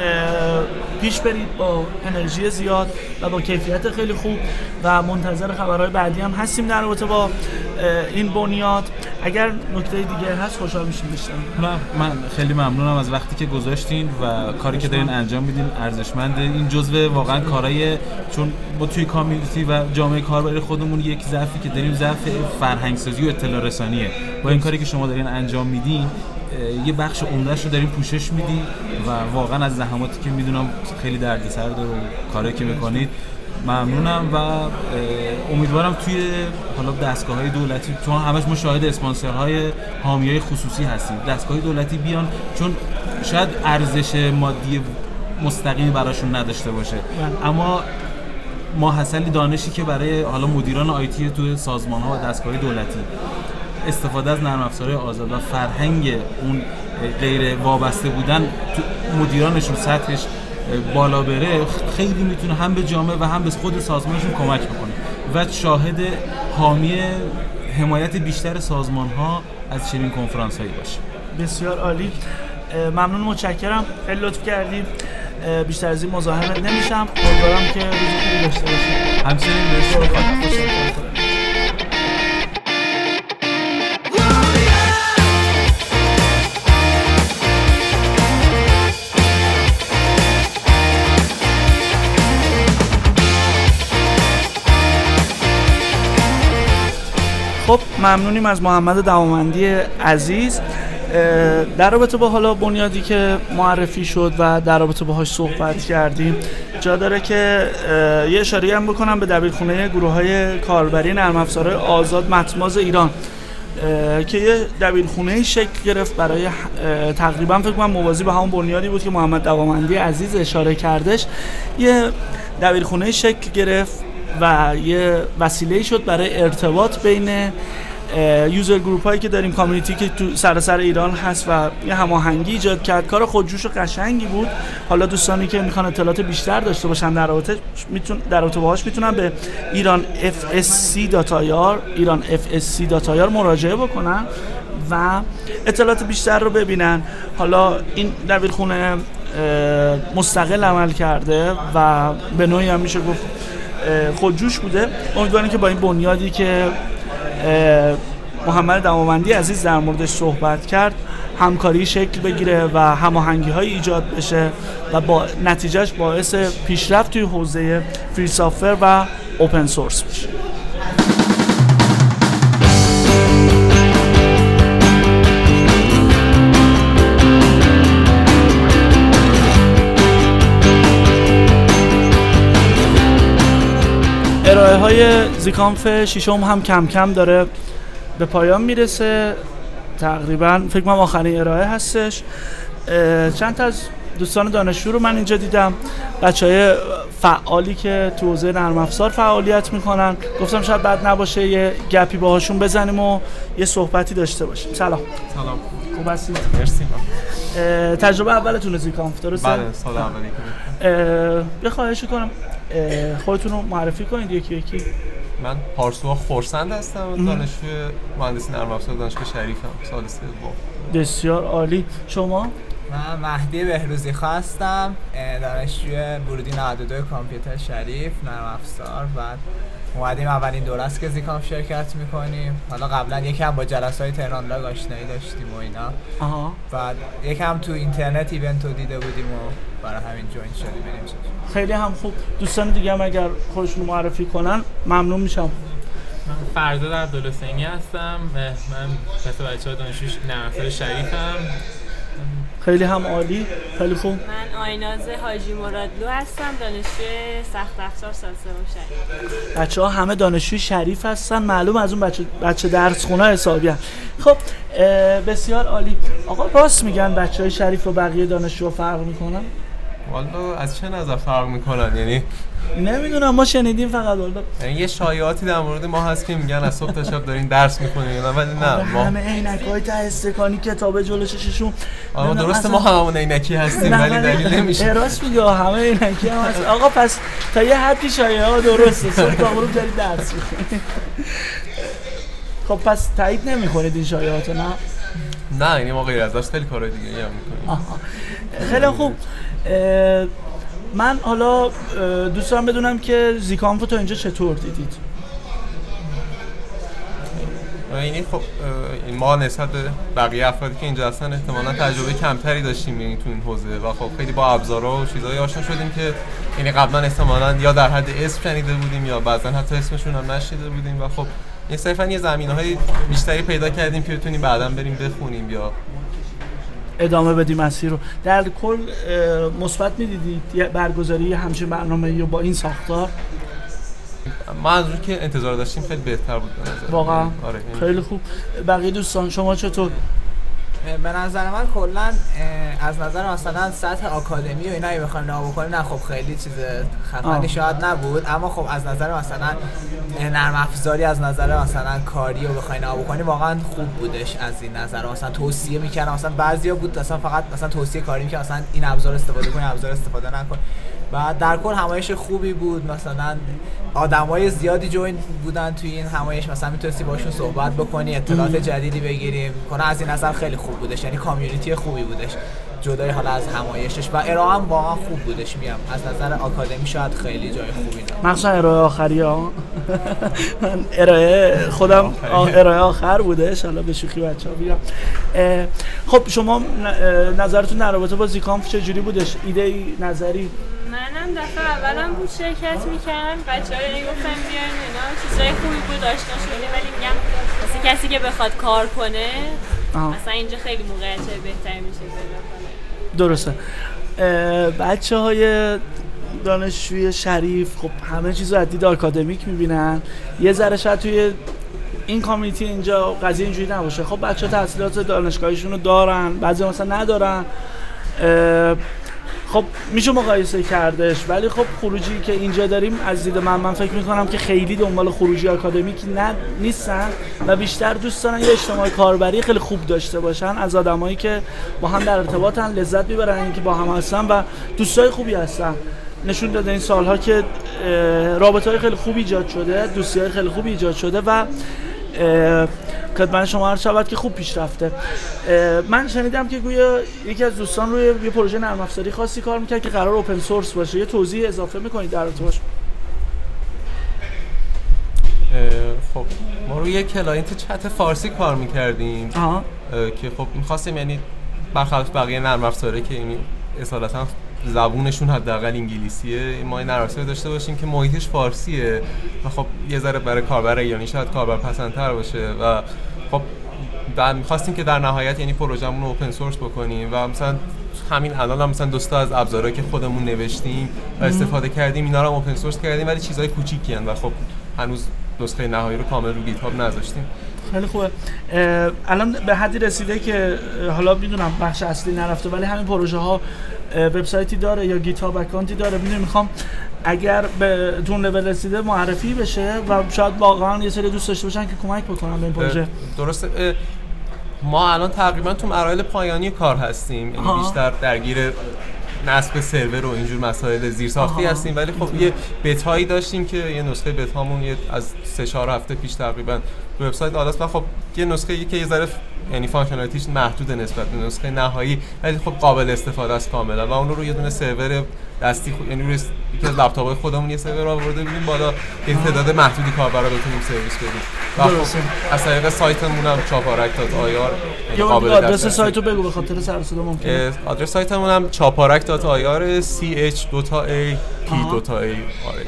[SPEAKER 3] پیش برید با انرژی زیاد و با کیفیت خیلی خوب و منتظر خبرهای بعدی هم هستیم در رابطه با این بنیاد. اگر نکته دیگه هست خوشحال میشیم بیشتر.
[SPEAKER 8] من خیلی ممنونم از وقتی که گذاشتین و کاری که دارین انجام میدین ارزشمنده. این جزء واقعا کارهای، چون ما توی کامیونیتی و جامعه کاربری خودمون یک ضعفی که داریم ضعف فرهنگ سازی و اطلاع رسانیه. با این کاری که شما دارین انجام میدین یه بخش عمده‌اش رو داریم پوشش میدیم و واقعا از زحماتی که میدونم خیلی دردسر داره و کاری که میکنید ممنونم و امیدوارم توی حالا دستگاه‌های دولتی، چون همش ما شاهد اسپانسرهای حامیای خصوصی هستیم، دستگاه‌های دولتی بیان، چون شاید ارزش مادی مستقیمی براشون نداشته باشه اما ماحصل دانشی که برای حالا مدیران آیتی توی سازمان‌ها و دستگاه‌های دولتی استفاده از نرم افزارهای آزاد و فرهنگ اون غیر وابسته بودن تو مدیرانشون سطحش بالا بره، خیلی میتونه هم به جامعه و هم به خود سازمانشون کمک بکنه و شاهد حامی حمایت بیشتر سازمان‌ها از چنین کنفرانس‌هایی باشه.
[SPEAKER 3] بسیار عالی. ممنون، متشکرم، خیلی لطف کردید. بیشتر از این مزاحمت نمیشم. امیدوارم که روز خوبی داشته باشید.
[SPEAKER 8] همچنین مرسی.
[SPEAKER 3] خب ممنونیم از محمد دوامندی عزیز. در رابطه با حالا بنیادی که معرفی شد و در رابطه باهاش صحبت کردیم، جا داره که یه اشاره هم بکنم به دبیرخونه گروه‌های کاربری نرم افزارهای آزاد متن‌باز ایران. که یه دبیرخونه شکل گرفت برای تقریبا فکر کنم موازی به همون بنیادی بود که محمد دوامندی عزیز اشاره کردش. یه دبیرخونه شکل گرفت و یه وسیله‌ای شد برای ارتباط بین یوزر گروپ هایی که داریم، کامیونیتی که تو سراسر ایران هست و یه هماهنگی ایجاد کرد. کار خودجوش و قشنگی بود. حالا دوستانی که میخوان اطلاعات بیشتر داشته باشن در رابطه باهاش میتونن به iranfsc.ir مراجعه بکنن و اطلاعات بیشتر رو ببینن. حالا این دبیرخونه مستقل عمل کرده و به نوعی هم میشه گفت خودجوش بوده. امیدواریم که با این بنیادی که محمد دوامندی عزیز در موردش صحبت کرد همکاری شکل بگیره و هماهنگی‌های ایجاد بشه و با نتیجهش باعث پیشرفت توی حوزه فری سافر و اوپن سورس بشه. ارائه های زیکانف ششم هم کم کم داره به پایان میرسه. تقریبا فکر کنم آخرین ارائه هستش. چند تا از دوستان دانشجو رو من اینجا دیدم، بچهای فعالی که تو حوزه نرم افزار فعالیت میکنن. گفتم شاید بد نباشه یه گپی باهاشون بزنیم و یه صحبتی داشته باشیم. سلام. خوب هستید؟
[SPEAKER 9] مرسی.
[SPEAKER 3] تجربه اولتونه زیکانف درسته؟
[SPEAKER 9] بله، سال اولی.
[SPEAKER 3] یه خواهشی کنم خودتون رو معرفی کنید یکی یکی.
[SPEAKER 9] من پارسا خورسند هستم، دانشجوی مهندسی نرم افزار دانشگاه شریفم، سال سوم.
[SPEAKER 3] بسیار عالی. شما؟
[SPEAKER 10] من مهدی بهروزی هستم، دانشجوی ورودی 92 کامپیوتر شریف نرم افزار. بعد اومدیم اولین دوره است که زیکانف شرکت میکنیم. حالا قبلا یکم با جلسه‌های تهران لاگ آشنایی داشتیم و اینا. بعد یکم تو اینترنت ایونت رو دیده بودیم و برای همین جوین شدیم.
[SPEAKER 3] خیلی هم خوب. دوستان دیگه هم اگر خودشون معرفی کنن ممنون میشم.
[SPEAKER 11] من فرزاد عبدالحسینی هستم. من مثل بچه‌ها دانشجوی نرم افزار شریفم.
[SPEAKER 3] خیلی هم عالی. خیلی خوب.
[SPEAKER 12] من آیناز حاجی مرادلو هستم، دانشجوی سخت افزار سال سوم شریف.
[SPEAKER 3] بچه‌ها همه دانشجوی شریف هستن، معلوم از اون بچه درس خونه حسابی هستن. خب بسیار عالی. آقا راست میگن بچه‌های شریف و بقیه دانشجوها فرق میکنن؟
[SPEAKER 9] والا از چه نظر فرق میکنن؟ یعنی
[SPEAKER 3] نمیدونم، ما شنیدیم فقط. والا
[SPEAKER 9] یعنی یه شایعاتی در مورد ما هست که میگن از صبح تا شب دارین درس میکنین، ولی نه، ما
[SPEAKER 3] همه عینک‌های ته استکانی کتاب جلوی چششون.
[SPEAKER 9] درسته ما هممون عینکی هستیم ولی دلیل نمیشه.
[SPEAKER 3] راست میگه همه عینکی هم هست. آقا پس تا یه حدی شایعه‌ها درسته. صبح تا غروب دارید درس میکنید. خب پس تایید نمی‌کنید این شایعاتو؟
[SPEAKER 9] نه یعنی ما غیر از داشت خیلی کارهای دیگه هم میکنیم.
[SPEAKER 3] خیلی خوب. من حالا دوست دارم بدونم که زیکانف رو تا اینجا چطور دیدید؟
[SPEAKER 9] یعنی خب ما نسبت به بقیه افرادی که اینجا هستن احتمالاً تجربه کمتری داشتیم یعنی تو این حوزه و خب خیلی با ابزارها و چیزایی آشنا شدیم که یعنی قبلا احتمالاً یا در حد اسم شنیده بودیم یا بعضا حتی اسمشون هم نشنیده بودیم و خب این صرفاً یه زمینه‌های بیشتری پیدا کردیم که بتونیم بعداً بریم بخونیم یا
[SPEAKER 3] ادامه بدیم مسیر رو. در کل مثبت می‌دیدید برگزاری همچین برنامه‌ای رو با این ساختار؟
[SPEAKER 9] ما از اون که انتظار داشتیم خیلی بهتر بود به نظر.
[SPEAKER 3] واقعا
[SPEAKER 9] آره.
[SPEAKER 3] خیلی خوب. بقیه دوستان شما چطور؟
[SPEAKER 10] به نظر من کلا از نظر مثلا سطح آکادمی و اینا اگه بخوایم نگاه بکنیم نه خب خیلی چیز خفنی شاید نبود، اما خب از نظر مثلا نرم افزاری از نظر مثلا کاری رو بخوایم نگاه بکنیم واقعا خوب بودش. از این نظر مثلا توصیه می‌کردم، مثلا بعضیا بود مثلا فقط مثلا توصیه کاری می‌کردن مثلا این ابزار استفاده کنید ابزار استفاده نکن. و در کل همایش خوبی بود، مثلا آدمای زیادی جوین بودن توی این همایش، مثلا میتونستی باشون صحبت بکنی، اطلاعات جدیدی بگیریم کنه. از این نظر خیلی خوب بودش، یعنی کامیونیتی خوبی بودش جدای حالا از همایشش و ارائه هم واقعا خوب بودش. میگم از نظر آکادمی شاید خیلی جای خوبی داشت،
[SPEAKER 3] مخصوصا ارائه آخری ها. ارائه خودم ارائه آخر بودش، حالا به شوخی بچه‌ها میگم. خب شما نظرتون در رابطه با زیکانف چجوری بودش؟ ایده نظری؟
[SPEAKER 12] منم دفعه اولم بود شرکت میکردم، بچه‌ها گفتن بیاین اینا، چیزای خوبی بود آشنا شدیم، ولی میگم واسه کسی که بخواد کار کنه مثلا اینجا خیلی موقعیت بهتری میشه پیدا کنه.
[SPEAKER 3] درسته. بچه‌های دانشجوی شریف خب همه چیزو از دید آکادمیک میبینن، یه ذره شاید توی این کامیونیتی اینجا قضیه اینجوری نباشه. خب بچه‌ها تحصیلات دانشگاهیشون رو دارن، بعضی مثلا ندارن، خب میشه مقایسه کردش، ولی خب خروجی که اینجا داریم از دید من فکر میکنم که خیلی دنبال خروجی آکادمیکی نیستن و بیشتر دوست دارن یه اجتماع کاربری خیلی خوب داشته باشن از آدمایی که با هم در ارتباطن، لذت میبرن اینکه با هم هستن و دوستای خوبی هستن. نشون داده این سالها که رابطه‌های خیلی خوب ایجاد شده، دوستی‌های خیلی خوب ایجاد شده و خدمت شما عرض شود که خوب پیش رفته. من شنیدم که گویا یکی از دوستان روی یه پروژه نرم افزاری خاصی کار می‌کرد که قرار اوپن سورس باشه. یه توضیح اضافه می‌کنید در ارتباطش؟
[SPEAKER 9] خب ما روی کلاینت چت فارسی کار می‌کردیم که خب می‌خواستیم یعنی برخلاف بقیه نرم افزاری که یعنی اصالتاً زبونشون حداقل انگلیسیه، ما این نرم افزاری داشته باشیم که محیطش فارسیه و خب یه ذره برای کاربر ایرانی شاید کاربر پسندتر باشه و خب می‌خواستیم که در نهایت یعنی پروژه‌مون رو اوپن سورس بکنیم و مثلا همین الان هم مثلا دوستا از ابزارهایی که خودمون نوشتیم و استفاده کردیم اینا رو اوپن سورس کردیم، ولی چیزای کوچیکی ان و خب هنوز نسخه نهایی رو کامل رو گیت هاب نذاشتیم.
[SPEAKER 3] خیلی خوبه. الان به حدی رسیده که حالا میدونم بخش اصلی نرفته ولی همین پروژه ها وبسایتی داره یا گیت هاب اکانتی داره؟ میخوام اگر به اون لول رسیده معرفی بشه و شاید واقعا یه سری دوست داشته باشن که کمک بکنن به این پروژه.
[SPEAKER 9] درسته. ما الان تقریبا تو مراحل پایانی کار هستیم، یعنی بیشتر درگیر نصب سرور و اینجور مسائل زیرساختی هستیم، ولی خب یه بتایی داشتیم که یه نسخه بتامون از 3-4 هفته پیش تقریبا رو وبسایت آلاست و خب یه نسخه که یه ذره یعنی فانکشنالیتیش محدود نسبت به نسخه نهایی، ولی خب قابل استفاده است کاملا و اون رو یه دونه سرور دستی یعنی روی یکی از لپتاپ‌های خودمون یه سرور آورده بودیم بالا، یه تعداد محدودی کاربرا بتونیم سرویس بدیم و خب از طریق سایتمون هم chaparak.ir قابل دسترسی.
[SPEAKER 3] آدرس سایت رو بگو به خاطر سر و صدا ممکنه.
[SPEAKER 9] آدرس سایتمون هم chaparak.ir ch.a.p.a.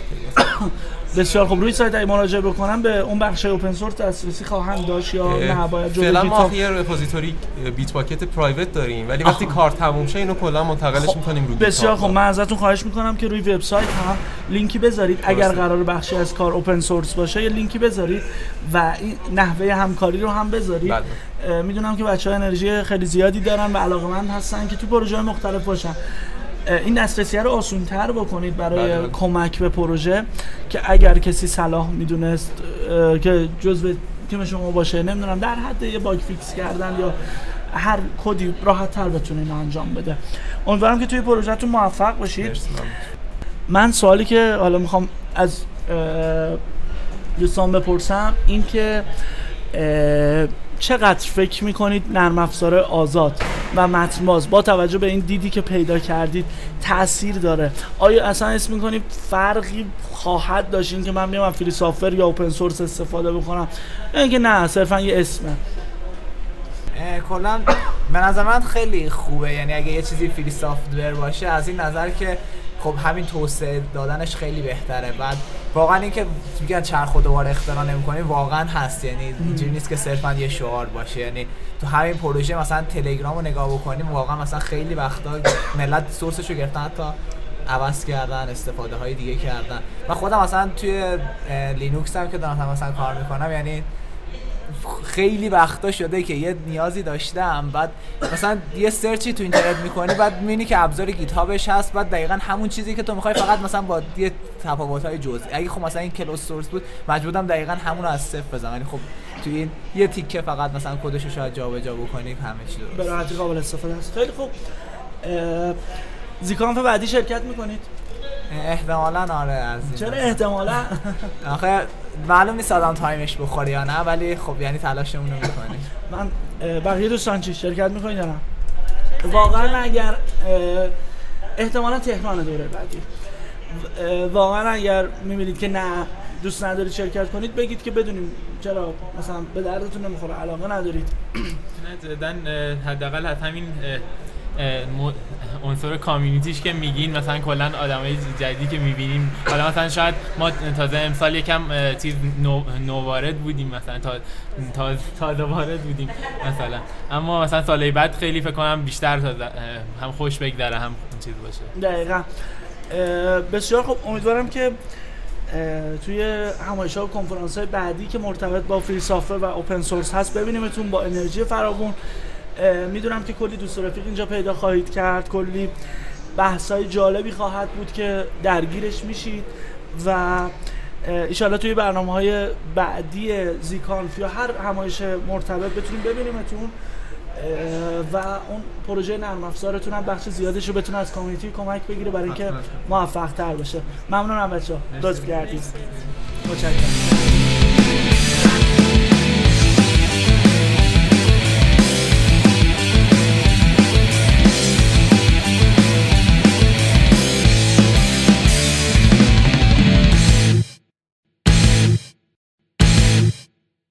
[SPEAKER 3] بسیار خوب. روی سایت اگه مراجعه بکنم به اون بخش اوپن سورس دسترسی خواهند داشت یا نه باید جلوی
[SPEAKER 9] فعلا ما یه رپوزیتوری بیت باکت پرایوت داریم ولی وقتی کار تموم شه اینو کلا منتقلش می‌کنیم روی
[SPEAKER 3] بسیار خوب. من ازتون خواهش می‌کنم که روی وبسایت هم لینکی بذارید اگر قرار بخشی از کار اوپن سورس باشه یه لینکی بذارید و این نحوه همکاری رو هم بذارید. میدونم که بچه‌ها انرژی خیلی زیادی دارن و علاقه‌مند هستن که تو پروژه‌های مختلف باشن. این دسترسی رو آسان‌تر بکنید برای کمک به پروژه که اگر کسی صلاح میدونست که جزو تیم شما باشه، نمیدونم در حد یه باگ فیکس کردن یا هر کدی راحت‌تر بتونه اینو انجام بده. امیدوارم که توی پروژه‌تون موفق باشید. من سوالی که حالا میخوام از دوستان بپرسم این که چقدر فکر میکنید نرم افزار آزاد و متن‌باز با توجه به این دیدی که پیدا کردید تأثیر داره؟ آیا اصلا اسم میکنید فرقی خواهد داشت این که من بیام فری سافر یا اوپن سورس استفاده بکنم؟ اینکه نه صرفا یه اسمه؟
[SPEAKER 10] کلا به نظر من خیلی خوبه، یعنی اگه یه چیزی فری سافت‌ور باشه از این نظر که خب همین توسعه دادنش خیلی بهتره. بعد واقعا این که میگن چرخ و دوباره اختراع نمی‌کنیم واقعا هست، یعنی اینجوری نیست که صرفا یه شعار باشه. یعنی تو همین پروژه مثلا تلگرامو نگاه بکنیم واقعا مثلا خیلی وقتا ملت سورسشو گرفتن حتی عوض کردن، استفاده های دیگه کردن. و خودم مثلا توی لینوکس هم که دارم مثلا کار میکنم یعنی خیلی وقتا شده که یه نیازی داشتم بعد مثلا یه سرچی تو اینترنت میکنی بعد میبینی که ابزار گیت هابش هست، بعد دقیقاً همون چیزی که تو میخوای فقط مثلا با یه تفاوت‌های جزئی. اگه خب مثلا این کلوز سورس بود مجبورم دقیقاً همون رو از صفر بزنم، یعنی خب تو این یه تیکه فقط مثلا کدش شاید جابجا بکنی همه چی درست.
[SPEAKER 3] به راحتی قابل استفاده است. خیلی خوب. زیکانف بعدی شرکت میکنید؟
[SPEAKER 10] احتمالاً آره. از
[SPEAKER 3] چرا احتمالاً؟
[SPEAKER 10] آخه معلوم نیست آدم تایمش بخوره یا نه، ولی خب یعنی تلاشمون رو میکنیم.
[SPEAKER 3] من بقیه دوستان چی شرکت میکنید یا نه؟ واقعا اگر احتمالاً تهران دوره بعدی واقعا اگر میبینید که نه دوست ندارید شرکت کنید بگید که بدونیم چرا مثلا به دردتون نمیخوره، علاقه ندارید.
[SPEAKER 11] نه حداقل همین عنصر کامیونیتیش که میگین، مثلا کلا آدمای جدیدی که میبینیم، حالا مثلا شاید ما تازه امسال یکم چیز نووارد بودیم، مثلا تازه وارد بودیم مثلا، اما مثلا سال بعد خیلی فکر کنم بیشتر هم خوش بگذره هم چیز باشه.
[SPEAKER 3] دقیقاً. بسیار خوب. امیدوارم که توی همایش‌ها و کنفرانس‌های بعدی که مرتبط با فری سافر و اوپن سورس هست ببینیمتون با انرژی فراوون. میدونم که کلی دوست و رفیق اینجا پیدا خواهید کرد، کلی بحث‌های جالبی خواهد بود که درگیرش میشید و ایشالله توی برنامه‌های بعدی زیکانف یا هر همایش مرتبط بتونیم ببینیمتون و اون پروژه نرم افزارتون هم بخش زیادش رو بتونه از کامیونیتی کمک بگیره برای اینکه موفق تر بشه. ممنونم بچه‌ها، لطف کردید. متشکرم.